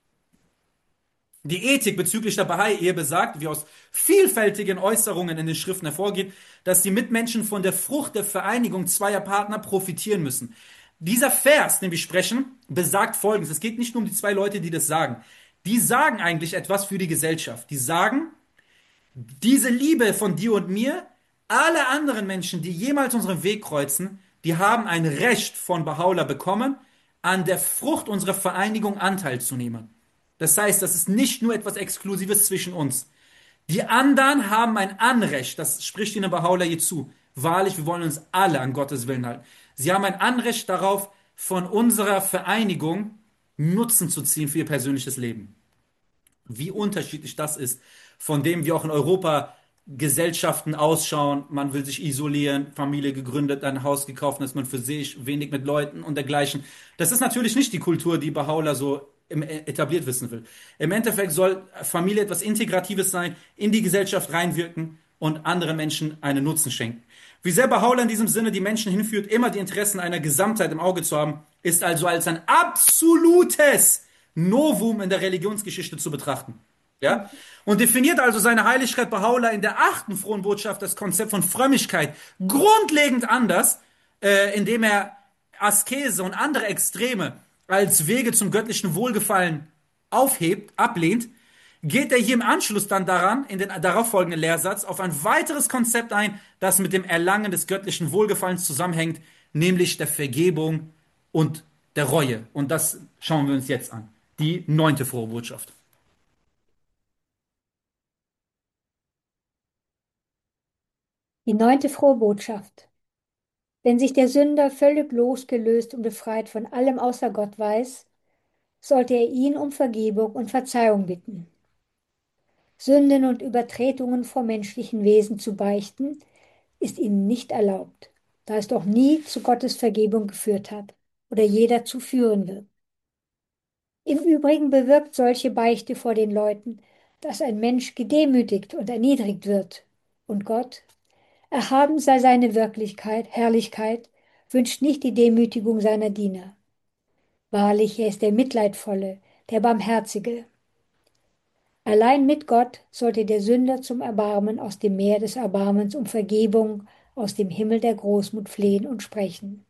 Die Ethik bezüglich der Bahai-Ehe besagt, wie aus vielfältigen Äußerungen in den Schriften hervorgeht, dass die Mitmenschen von der Frucht der Vereinigung zweier Partner profitieren müssen. Dieser Vers, den wir sprechen, besagt Folgendes. Es geht nicht nur um die zwei Leute, die das sagen. Die sagen eigentlich etwas für die Gesellschaft. Die sagen, diese Liebe von dir und mir, alle anderen Menschen, die jemals unseren Weg kreuzen, die haben ein Recht von Baha'u'llah bekommen, an der Frucht unserer Vereinigung Anteil zu nehmen. Das heißt, das ist nicht nur etwas Exklusives zwischen uns. Die anderen haben ein Anrecht, das spricht ihnen Baha'u'llah hier zu. Wahrlich, wir wollen uns alle an Gottes Willen halten. Sie haben ein Anrecht darauf, von unserer Vereinigung Nutzen zu ziehen für ihr persönliches Leben. Wie unterschiedlich das ist, von dem wie auch in Europa Gesellschaften ausschauen. Man will sich isolieren, Familie gegründet, ein Haus gekauft, dann ist man für sich, wenig mit Leuten und dergleichen. Das ist natürlich nicht die Kultur, die Baha'u'llah so im- etabliert wissen will. Im Endeffekt soll Familie etwas Integratives sein, in die Gesellschaft reinwirken und anderen Menschen einen Nutzen schenken. Wie sehr Baha'u'llah in diesem Sinne die Menschen hinführt, immer die Interessen einer Gesamtheit im Auge zu haben, ist also als ein absolutes Novum in der Religionsgeschichte zu betrachten. Ja? Und definiert also seine Heiligkeit Baha'u'llah in der achten frohen Botschaft das Konzept von Frömmigkeit grundlegend anders, äh, indem er Askese und andere Extreme als Wege zum göttlichen Wohlgefallen aufhebt, ablehnt, geht er hier im Anschluss dann daran, in den darauffolgenden Lehrsatz, auf ein weiteres Konzept ein, das mit dem Erlangen des göttlichen Wohlgefallens zusammenhängt, nämlich der Vergebung und der Reue. Und das schauen wir uns jetzt an. Die neunte frohe Botschaft. Die neunte frohe Botschaft. Wenn sich der Sünder völlig losgelöst und befreit von allem außer Gott weiß, sollte er ihn um Vergebung und Verzeihung bitten. Sünden und Übertretungen vor menschlichen Wesen zu beichten, ist ihnen nicht erlaubt, da es doch nie zu Gottes Vergebung geführt hat oder je dazu führen wird. Im Übrigen bewirkt solche Beichte vor den Leuten, dass ein Mensch gedemütigt und erniedrigt wird. Und Gott, erhaben sei seine Wirklichkeit, Herrlichkeit, wünscht nicht die Demütigung seiner Diener. Wahrlich, er ist der Mitleidvolle, der Barmherzige. Allein mit Gott sollte der Sünder zum Erbarmen aus dem Meer des Erbarmens um Vergebung aus dem Himmel der Großmut flehen und sprechen.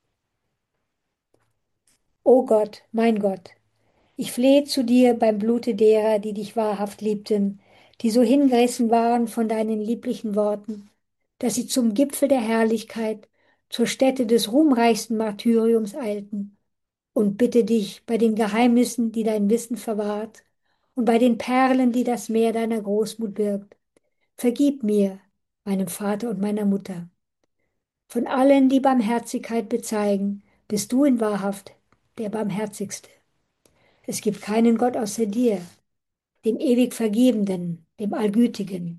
O Gott, mein Gott, ich flehe zu dir beim Blute derer, die dich wahrhaft liebten, die so hingerissen waren von deinen lieblichen Worten, dass sie zum Gipfel der Herrlichkeit, zur Stätte des ruhmreichsten Martyriums eilten, und bitte dich bei den Geheimnissen, die dein Wissen verwahrt, und bei den Perlen, die das Meer deiner Großmut birgt, vergib mir, meinem Vater und meiner Mutter. Von allen, die Barmherzigkeit bezeigen, bist du in Wahrhaft der Barmherzigste. Es gibt keinen Gott außer dir, dem ewig Vergebenden, dem Allgütigen.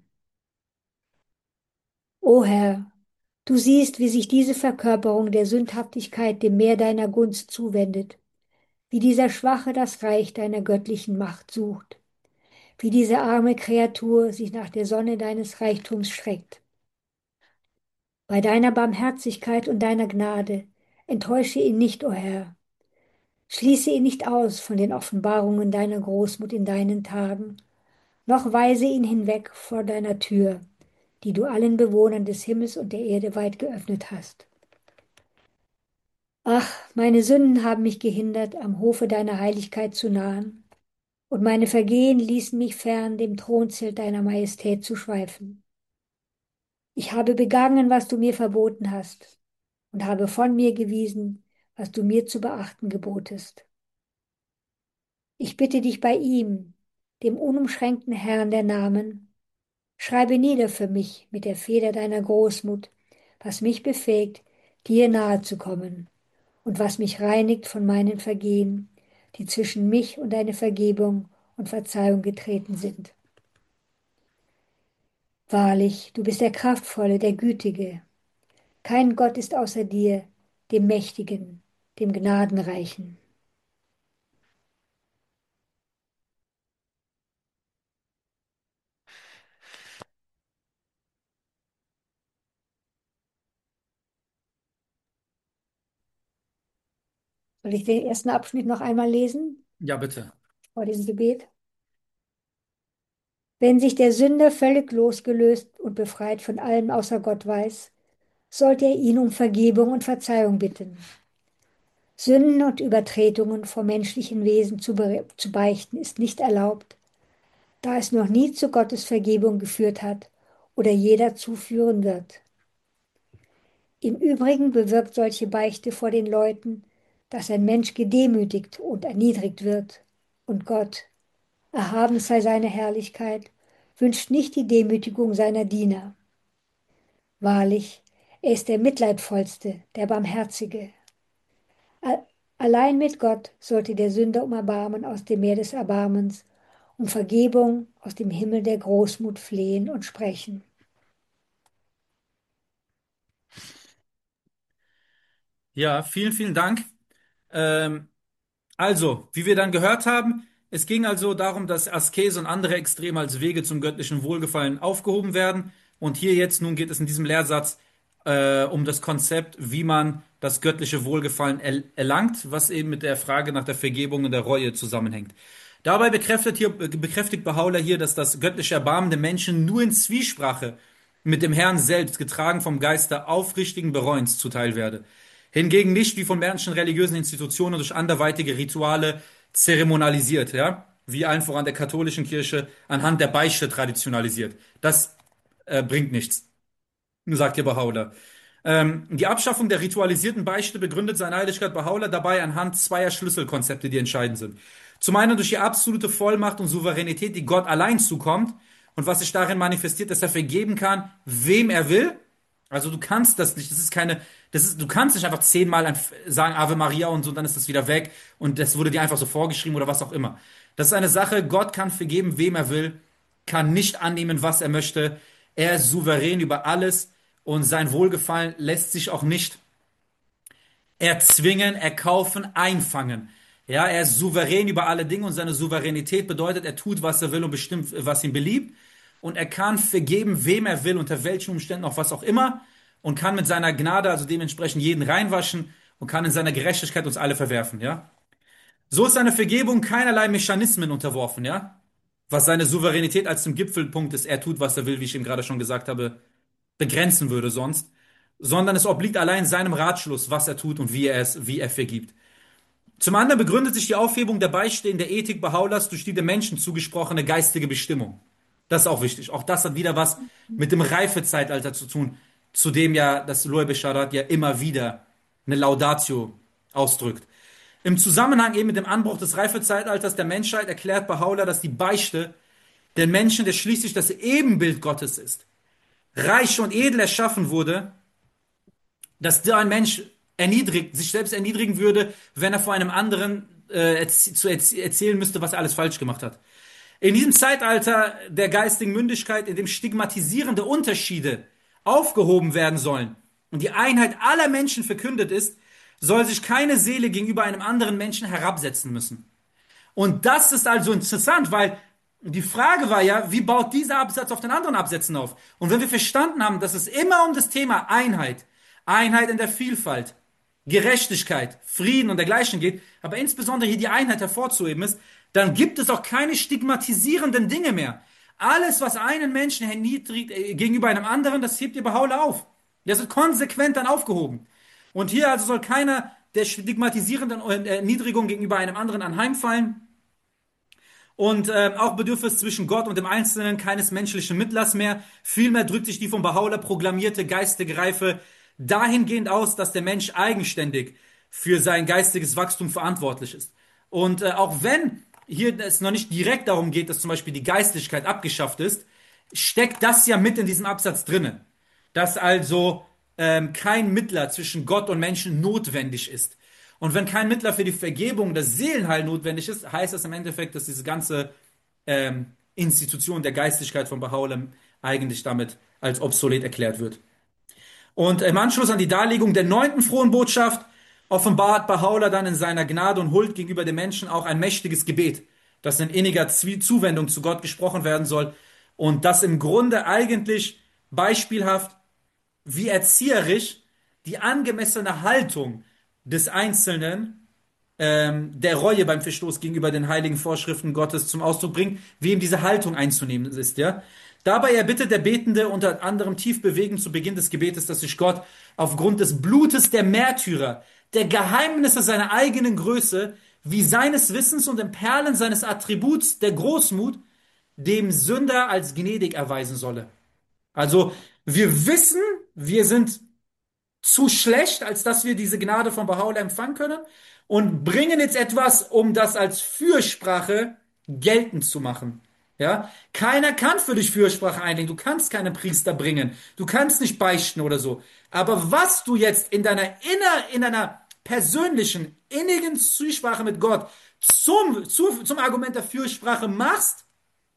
O Herr, du siehst, wie sich diese Verkörperung der Sündhaftigkeit dem Meer deiner Gunst zuwendet, wie dieser Schwache das Reich deiner göttlichen Macht sucht, wie diese arme Kreatur sich nach der Sonne deines Reichtums streckt. Bei deiner Barmherzigkeit und deiner Gnade enttäusche ihn nicht, o Herr. Schließe ihn nicht aus von den Offenbarungen deiner Großmut in deinen Tagen, noch weise ihn hinweg vor deiner Tür, die du allen Bewohnern des Himmels und der Erde weit geöffnet hast. Ach, meine Sünden haben mich gehindert, am Hofe deiner Heiligkeit zu nahen, und meine Vergehen ließen mich fern, dem Thronzelt deiner Majestät zu schweifen. Ich habe begangen, was du mir verboten hast, und habe von mir gewiesen, was du mir zu beachten gebotest. Ich bitte dich bei ihm, dem unumschränkten Herrn der Namen, schreibe nieder für mich mit der Feder deiner Großmut, was mich befähigt, dir nahe zu kommen und was mich reinigt von meinen Vergehen, die zwischen mich und deine Vergebung und Verzeihung getreten sind. Wahrlich, du bist der Kraftvolle, der Gütige. Kein Gott ist außer dir, dem Mächtigen, dem Gnadenreichen. Soll ich den ersten Abschnitt noch einmal lesen Ja, bitte. vor dem Gebet? Wenn sich der Sünder völlig losgelöst und befreit von allem außer Gott weiß, sollte er ihn um Vergebung und Verzeihung bitten. Sünden und Übertretungen vor menschlichen Wesen zu, zu beichten ist nicht erlaubt, da es noch nie zu Gottes Vergebung geführt hat oder je dazu führen wird. Im Übrigen bewirkt solche Beichte vor den Leuten, dass ein Mensch gedemütigt und erniedrigt wird, und Gott, erhaben sei seine Herrlichkeit, wünscht nicht die Demütigung seiner Diener. Wahrlich, er ist der Mitleidvollste, der Barmherzige. A- Allein mit Gott sollte der Sünder um Erbarmen aus dem Meer des Erbarmens, um Vergebung aus dem Himmel der Großmut flehen und sprechen. Ja, vielen, vielen Dank. Ähm, Also, wie wir dann gehört haben, es ging also darum, dass Askese und andere Extreme als Wege zum göttlichen Wohlgefallen aufgehoben werden. Und hier jetzt nun geht es in diesem Lehrsatz äh, um das Konzept, wie man das göttliche Wohlgefallen er erlangt, was eben mit der Frage nach der Vergebung und der Reue zusammenhängt. Dabei bekräftigt hier, bekräftigt Baha'u'lláh hier, dass das göttliche Erbarmen der Menschen nur in Zwiesprache mit dem Herrn selbst, getragen vom Geist der aufrichtigen Bereuens, zuteil werde. Hingegen nicht wie von manchen religiösen Institutionen durch anderweitige Rituale zeremonialisiert, ja, wie allen voran der katholischen Kirche anhand der Beichte traditionalisiert. Das äh, bringt nichts, sagt hier Baha'u'lláh. Ähm, die Abschaffung der ritualisierten Beichte begründet seine Heiligkeit Baha'u'lláh dabei anhand zweier Schlüsselkonzepte, die entscheidend sind. Zum einen durch die absolute Vollmacht und Souveränität, die Gott allein zukommt und was sich darin manifestiert, dass er vergeben kann, wem er will. Also du kannst das nicht, das ist keine, das ist, du kannst nicht einfach zehnmal ein- sagen Ave Maria und so, dann ist das wieder weg und das wurde dir einfach so vorgeschrieben oder was auch immer. Das ist eine Sache, Gott kann vergeben, wem er will, kann nicht annehmen, was er möchte. Er ist souverän über alles und sein Wohlgefallen lässt sich auch nicht erzwingen, erkaufen, einfangen. Ja, er ist souverän über alle Dinge und seine Souveränität bedeutet, er tut, was er will und bestimmt, was ihm beliebt. Und er kann vergeben, wem er will, unter welchen Umständen, auch was auch immer. Und kann mit seiner Gnade, also dementsprechend jeden reinwaschen und kann in seiner Gerechtigkeit uns alle verwerfen, ja. So ist seine Vergebung keinerlei Mechanismen unterworfen, ja. Was seine Souveränität als zum Gipfelpunkt ist, er tut, was er will, wie ich ihm gerade schon gesagt habe, begrenzen würde sonst, sondern es obliegt allein seinem Ratschluss, was er tut und wie er es, wie er vergibt. Zum anderen begründet sich die Aufhebung der Beichte in der Ethik Baha'u'llahs durch die dem Menschen zugesprochene geistige Bestimmung. Das ist auch wichtig. Auch das hat wieder was mit dem Reifezeitalter zu tun, zu dem ja das Lohe Bescharat ja immer wieder eine Laudatio ausdrückt. Im Zusammenhang eben mit dem Anbruch des Reifezeitalters der Menschheit erklärt Baha'u'lláh, dass die Beichte den Menschen, der schließlich das Ebenbild Gottes ist, reich und edel erschaffen wurde, dass der ein Mensch erniedrigt, sich selbst erniedrigen würde, wenn er vor einem anderen äh, erz zu erz erzählen müsste, was er alles falsch gemacht hat. In diesem Zeitalter der geistigen Mündigkeit, in dem stigmatisierende Unterschiede aufgehoben werden sollen und die Einheit aller Menschen verkündet ist, soll sich keine Seele gegenüber einem anderen Menschen herabsetzen müssen. Und das ist also interessant, weil die Frage war ja, wie baut dieser Absatz auf den anderen Absätzen auf? Und wenn wir verstanden haben, dass es immer um das Thema Einheit, Einheit in der Vielfalt, Gerechtigkeit, Frieden und dergleichen geht, aber insbesondere hier die Einheit hervorzuheben ist, dann gibt es auch keine stigmatisierenden Dinge mehr. Alles, was einen Menschen erniedrigt äh, gegenüber einem anderen, das hebt ihr Baha'u'lláh auf. Das wird konsequent dann aufgehoben. Und hier also soll keiner der stigmatisierenden Erniedrigung gegenüber einem anderen anheimfallen. Und äh, auch bedürfe es zwischen Gott und dem Einzelnen keines menschlichen Mitleids mehr. Vielmehr drückt sich die von Baha'u'lláh proklamierte geistige Reife dahingehend aus, dass der Mensch eigenständig für sein geistiges Wachstum verantwortlich ist. Und äh, auch wenn hier es noch nicht direkt darum geht, dass zum Beispiel die Geistlichkeit abgeschafft ist, steckt das ja mit in diesem Absatz drinnen. Dass also ähm, kein Mittler zwischen Gott und Menschen notwendig ist. Und wenn kein Mittler für die Vergebung des Seelenheil notwendig ist, heißt das im Endeffekt, dass diese ganze ähm, Institution der Geistlichkeit von Baha'u'lláh eigentlich damit als obsolet erklärt wird. Und im Anschluss an die Darlegung der neunten frohen Botschaft offenbart Baha'u'lláh dann in seiner Gnade und Huld gegenüber den Menschen auch ein mächtiges Gebet, das in inniger Zuwendung zu Gott gesprochen werden soll und das im Grunde eigentlich beispielhaft wie erzieherisch die angemessene Haltung des Einzelnen ähm, der Reue beim Verstoß gegenüber den heiligen Vorschriften Gottes zum Ausdruck bringt, wie ihm diese Haltung einzunehmen ist, ja. Dabei erbittet der Betende unter anderem tief bewegend zu Beginn des Gebetes, dass sich Gott aufgrund des Blutes der Märtyrer, der Geheimnisse seiner eigenen Größe, wie seines Wissens und den Perlen seines Attributs der Großmut, dem Sünder als gnädig erweisen solle. Also, wir wissen, wir sind zu schlecht, als dass wir diese Gnade von Baha'u'lláh empfangen können und bringen jetzt etwas, um das als Fürsprache geltend zu machen. Ja, keiner kann für dich Fürsprache einlegen. Du kannst keinen Priester bringen. Du kannst nicht beichten oder so. Aber was du jetzt in deiner inner, in deiner persönlichen, innigen Zwiesprache mit Gott zum, zu, zum Argument der Fürsprache machst,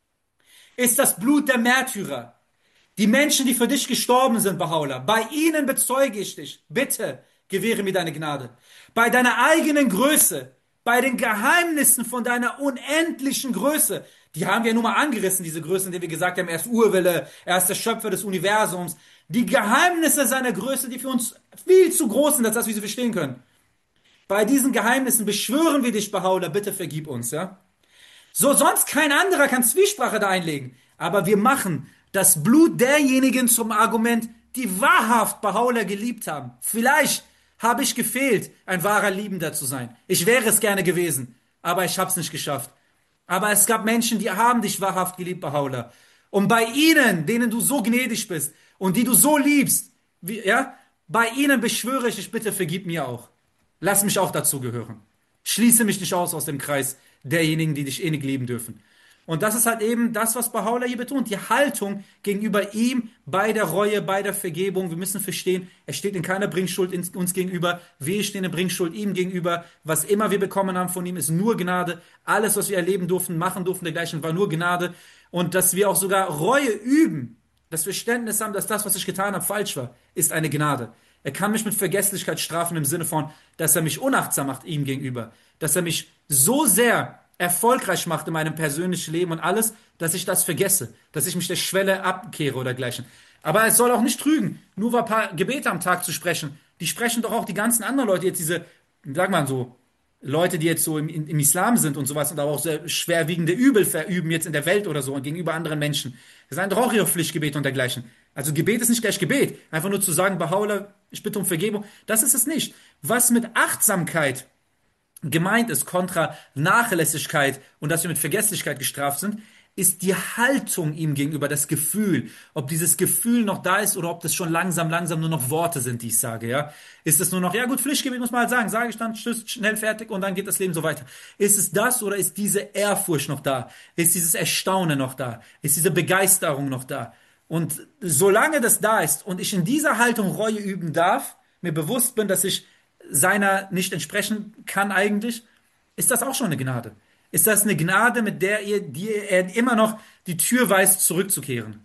ist das Blut der Märtyrer. Die Menschen, die für dich gestorben sind, Bahá'u'lláh, bei ihnen bezeuge ich dich. Bitte, gewähre mir deine Gnade. Bei deiner eigenen Größe, bei den Geheimnissen von deiner unendlichen Größe, die haben wir nur mal angerissen, diese Größe, in der wir gesagt haben, er ist Urwille, er ist der Schöpfer des Universums. Die Geheimnisse seiner Größe, die für uns viel zu groß sind, als dass wir sie verstehen können. Bei diesen Geheimnissen beschwören wir dich, Bahá'u'lláh, bitte vergib uns, ja? So, sonst kein anderer kann Zwiesprache da einlegen. Aber wir machen das Blut derjenigen zum Argument, die wahrhaft Bahá'u'lláh geliebt haben. Vielleicht habe ich gefehlt, ein wahrer Liebender zu sein. Ich wäre es gerne gewesen, aber ich habe es nicht geschafft. Aber es gab Menschen, die haben dich wahrhaft geliebt, Bahá'u'lláh. Und bei ihnen, denen du so gnädig bist und die du so liebst, wie, ja, bei ihnen beschwöre ich dich, bitte vergib mir auch. Lass mich auch dazu gehören. Schließe mich nicht aus aus dem Kreis derjenigen, die dich innig lieben dürfen. Und das ist halt eben das, was Bahá'u'lláh hier betont. Die Haltung gegenüber ihm bei der Reue, bei der Vergebung. Wir müssen verstehen, er steht in keiner Bringschuld uns gegenüber. Wir stehen in Bringschuld ihm gegenüber. Was immer wir bekommen haben von ihm, ist nur Gnade. Alles, was wir erleben durften, machen durften, dergleichen, war nur Gnade. Und dass wir auch sogar Reue üben, das Verständnis haben, dass das, was ich getan habe, falsch war, ist eine Gnade. Er kann mich mit Vergesslichkeit strafen im Sinne von, dass er mich unachtsam macht ihm gegenüber. Dass er mich so sehr erfolgreich macht in meinem persönlichen Leben und alles, dass ich das vergesse. Dass ich mich der Schwelle abkehre oder dergleichen. Aber es soll auch nicht trügen, nur ein paar Gebete am Tag zu sprechen. Die sprechen doch auch die ganzen anderen Leute, jetzt diese, sag mal so, Leute, die jetzt so im, im Islam sind und sowas und aber auch sehr schwerwiegende Übel verüben jetzt in der Welt oder so und gegenüber anderen Menschen. Das sind doch auch ihre Pflichtgebete und dergleichen. Also Gebet ist nicht gleich Gebet. Einfach nur zu sagen, Bahá'u'lláh, ich bitte um Vergebung, das ist es nicht. Was mit Achtsamkeit gemeint ist, kontra Nachlässigkeit und dass wir mit Vergesslichkeit gestraft sind, ist die Haltung ihm gegenüber, das Gefühl. Ob dieses Gefühl noch da ist oder ob das schon langsam, langsam nur noch Worte sind, die ich sage, ja. Ist es nur noch, ja gut, Pflichtgebet muss man halt sagen, sage ich dann, tschüss, schnell fertig und dann geht das Leben so weiter. Ist es das oder ist diese Ehrfurcht noch da? Ist dieses Erstaunen noch da? Ist diese Begeisterung noch da? Und solange das da ist und ich in dieser Haltung Reue üben darf, mir bewusst bin, dass ich seiner nicht entsprechen kann eigentlich, ist das auch schon eine Gnade. Ist das eine Gnade, mit der ihr, die er immer noch die Tür weist, zurückzukehren?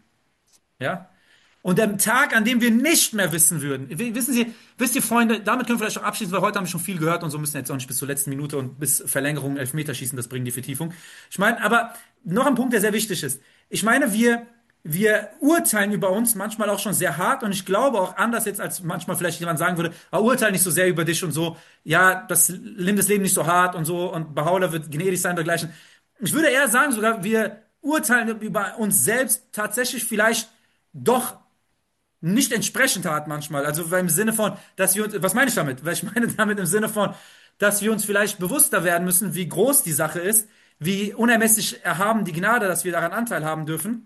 Ja? Und am Tag, an dem wir nicht mehr wissen würden, wissen Sie, wisst ihr, Freunde, damit können wir vielleicht auch abschließen, weil heute haben wir schon viel gehört und so müssen wir jetzt auch nicht bis zur letzten Minute und bis Verlängerung Elfmeterschießen, das bringt die Vertiefung. Ich meine, aber noch ein Punkt, der sehr wichtig ist. Ich meine, wir, wir urteilen über uns manchmal auch schon sehr hart und ich glaube auch anders jetzt, als manchmal vielleicht jemand sagen würde, ah, urteil nicht so sehr über dich und so, ja, das, nimm das Leben nicht so hart und so und Bahá'u'lláh wird gnädig sein und dergleichen. Ich würde eher sagen sogar, wir urteilen über uns selbst tatsächlich vielleicht doch nicht entsprechend hart manchmal. Also im Sinne von, dass wir uns, was meine ich damit? Weil ich meine damit im Sinne von, dass wir uns vielleicht bewusster werden müssen, wie groß die Sache ist, wie unermesslich erhaben die Gnade, dass wir daran Anteil haben dürfen.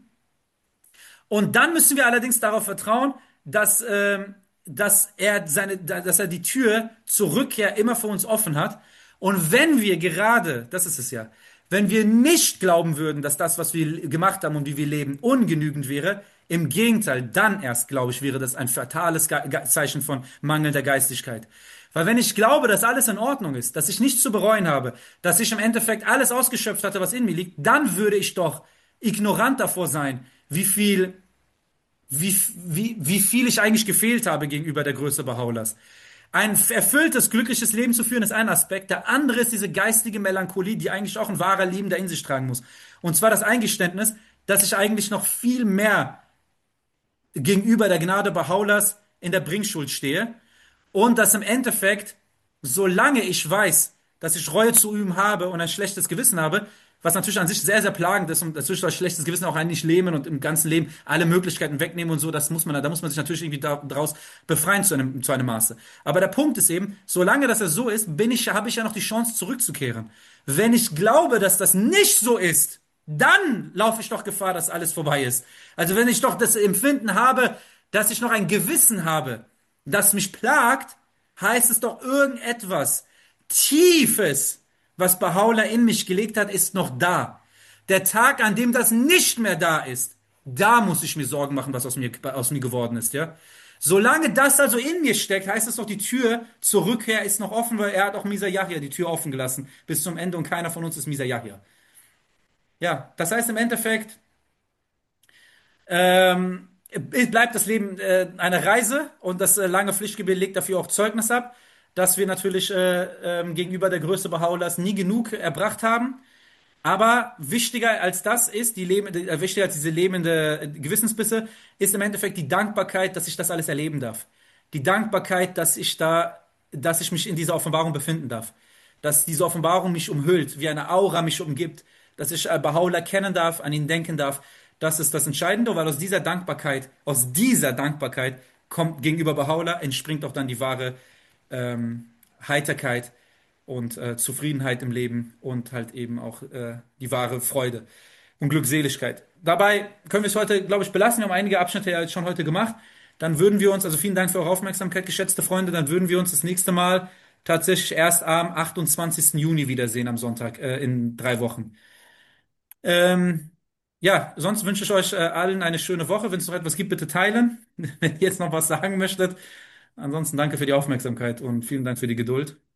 Und dann müssen wir allerdings darauf vertrauen, dass, ähm, dass er seine, dass er die Tür zur Rückkehr immer für uns offen hat. Und wenn wir gerade, das ist es ja, wenn wir nicht glauben würden, dass das, was wir gemacht haben und wie wir leben, ungenügend wäre, im Gegenteil, dann erst, glaube ich, wäre das ein fatales Ge- Zeichen von mangelnder Geistigkeit. Weil wenn ich glaube, dass alles in Ordnung ist, dass ich nichts zu bereuen habe, dass ich im Endeffekt alles ausgeschöpft hatte, was in mir liegt, dann würde ich doch ignorant davor sein, wie viel, wie, wie, wie viel ich eigentlich gefehlt habe gegenüber der Größe Bahá'u'llahs. Ein erfülltes, glückliches Leben zu führen ist ein Aspekt. Der andere ist diese geistige Melancholie, die eigentlich auch ein wahrer Liebender in sich tragen muss. Und zwar das Eingeständnis, dass ich eigentlich noch viel mehr gegenüber der Gnade Bahá'u'llahs in der Bringschuld stehe und dass im Endeffekt, solange ich weiß, dass ich Reue zu üben habe und ein schlechtes Gewissen habe, was natürlich an sich sehr, sehr plagend ist und natürlich durch schlechtes Gewissen auch eigentlich leben und im ganzen Leben alle Möglichkeiten wegnehmen und so, das muss man, da muss man sich natürlich irgendwie daraus befreien zu einem, zu einem Maße. Aber der Punkt ist eben, solange das so ist, bin ich, habe ich ja noch die Chance zurückzukehren. Wenn ich glaube, dass das nicht so ist, dann laufe ich doch Gefahr, dass alles vorbei ist. Also wenn ich doch das Empfinden habe, dass ich noch ein Gewissen habe, das mich plagt, heißt es doch irgendetwas Tiefes, was Bahá'u'lláh in mich gelegt hat, ist noch da. Der Tag, an dem das nicht mehr da ist, da muss ich mir Sorgen machen, was aus mir, aus mir geworden ist, ja. Solange das also in mir steckt, heißt es doch, die Tür zur Rückkehr ist noch offen, weil er hat auch Misa Yahya die Tür offen gelassen bis zum Ende und keiner von uns ist Misa Yahya. Ja, das heißt im Endeffekt, ähm, bleibt das Leben äh, eine Reise und das äh, lange Pflichtgebet legt dafür auch Zeugnis ab, dass wir natürlich äh, ähm, gegenüber der Größe Baha'u'llahs nie genug erbracht haben. Aber wichtiger als das ist, die Leben, äh, wichtiger als diese lebende Gewissensbisse, ist im Endeffekt die Dankbarkeit, dass ich das alles erleben darf. Die Dankbarkeit, dass ich da, dass ich mich in dieser Offenbarung befinden darf. Dass diese Offenbarung mich umhüllt, wie eine Aura mich umgibt. Dass ich äh, Baha'u'llah kennen darf, an ihn denken darf. Das ist das Entscheidende, weil aus dieser Dankbarkeit, aus dieser Dankbarkeit kommt gegenüber Baha'u'llah entspringt auch dann die wahre ähm, Heiterkeit und äh, Zufriedenheit im Leben und halt eben auch äh, die wahre Freude und Glückseligkeit. Dabei können wir es heute, glaube ich, belassen. Wir haben einige Abschnitte ja jetzt schon heute gemacht. Dann würden wir uns, also vielen Dank für eure Aufmerksamkeit, geschätzte Freunde, dann würden wir uns das nächste Mal tatsächlich erst am achtundzwanzigsten Juni wiedersehen am Sonntag, äh, in drei Wochen. Ähm, ja, sonst wünsche ich euch äh, allen eine schöne Woche. Wenn es noch etwas gibt, bitte teilen, wenn ihr jetzt noch was sagen möchtet. Ansonsten danke für die Aufmerksamkeit und vielen Dank für die Geduld.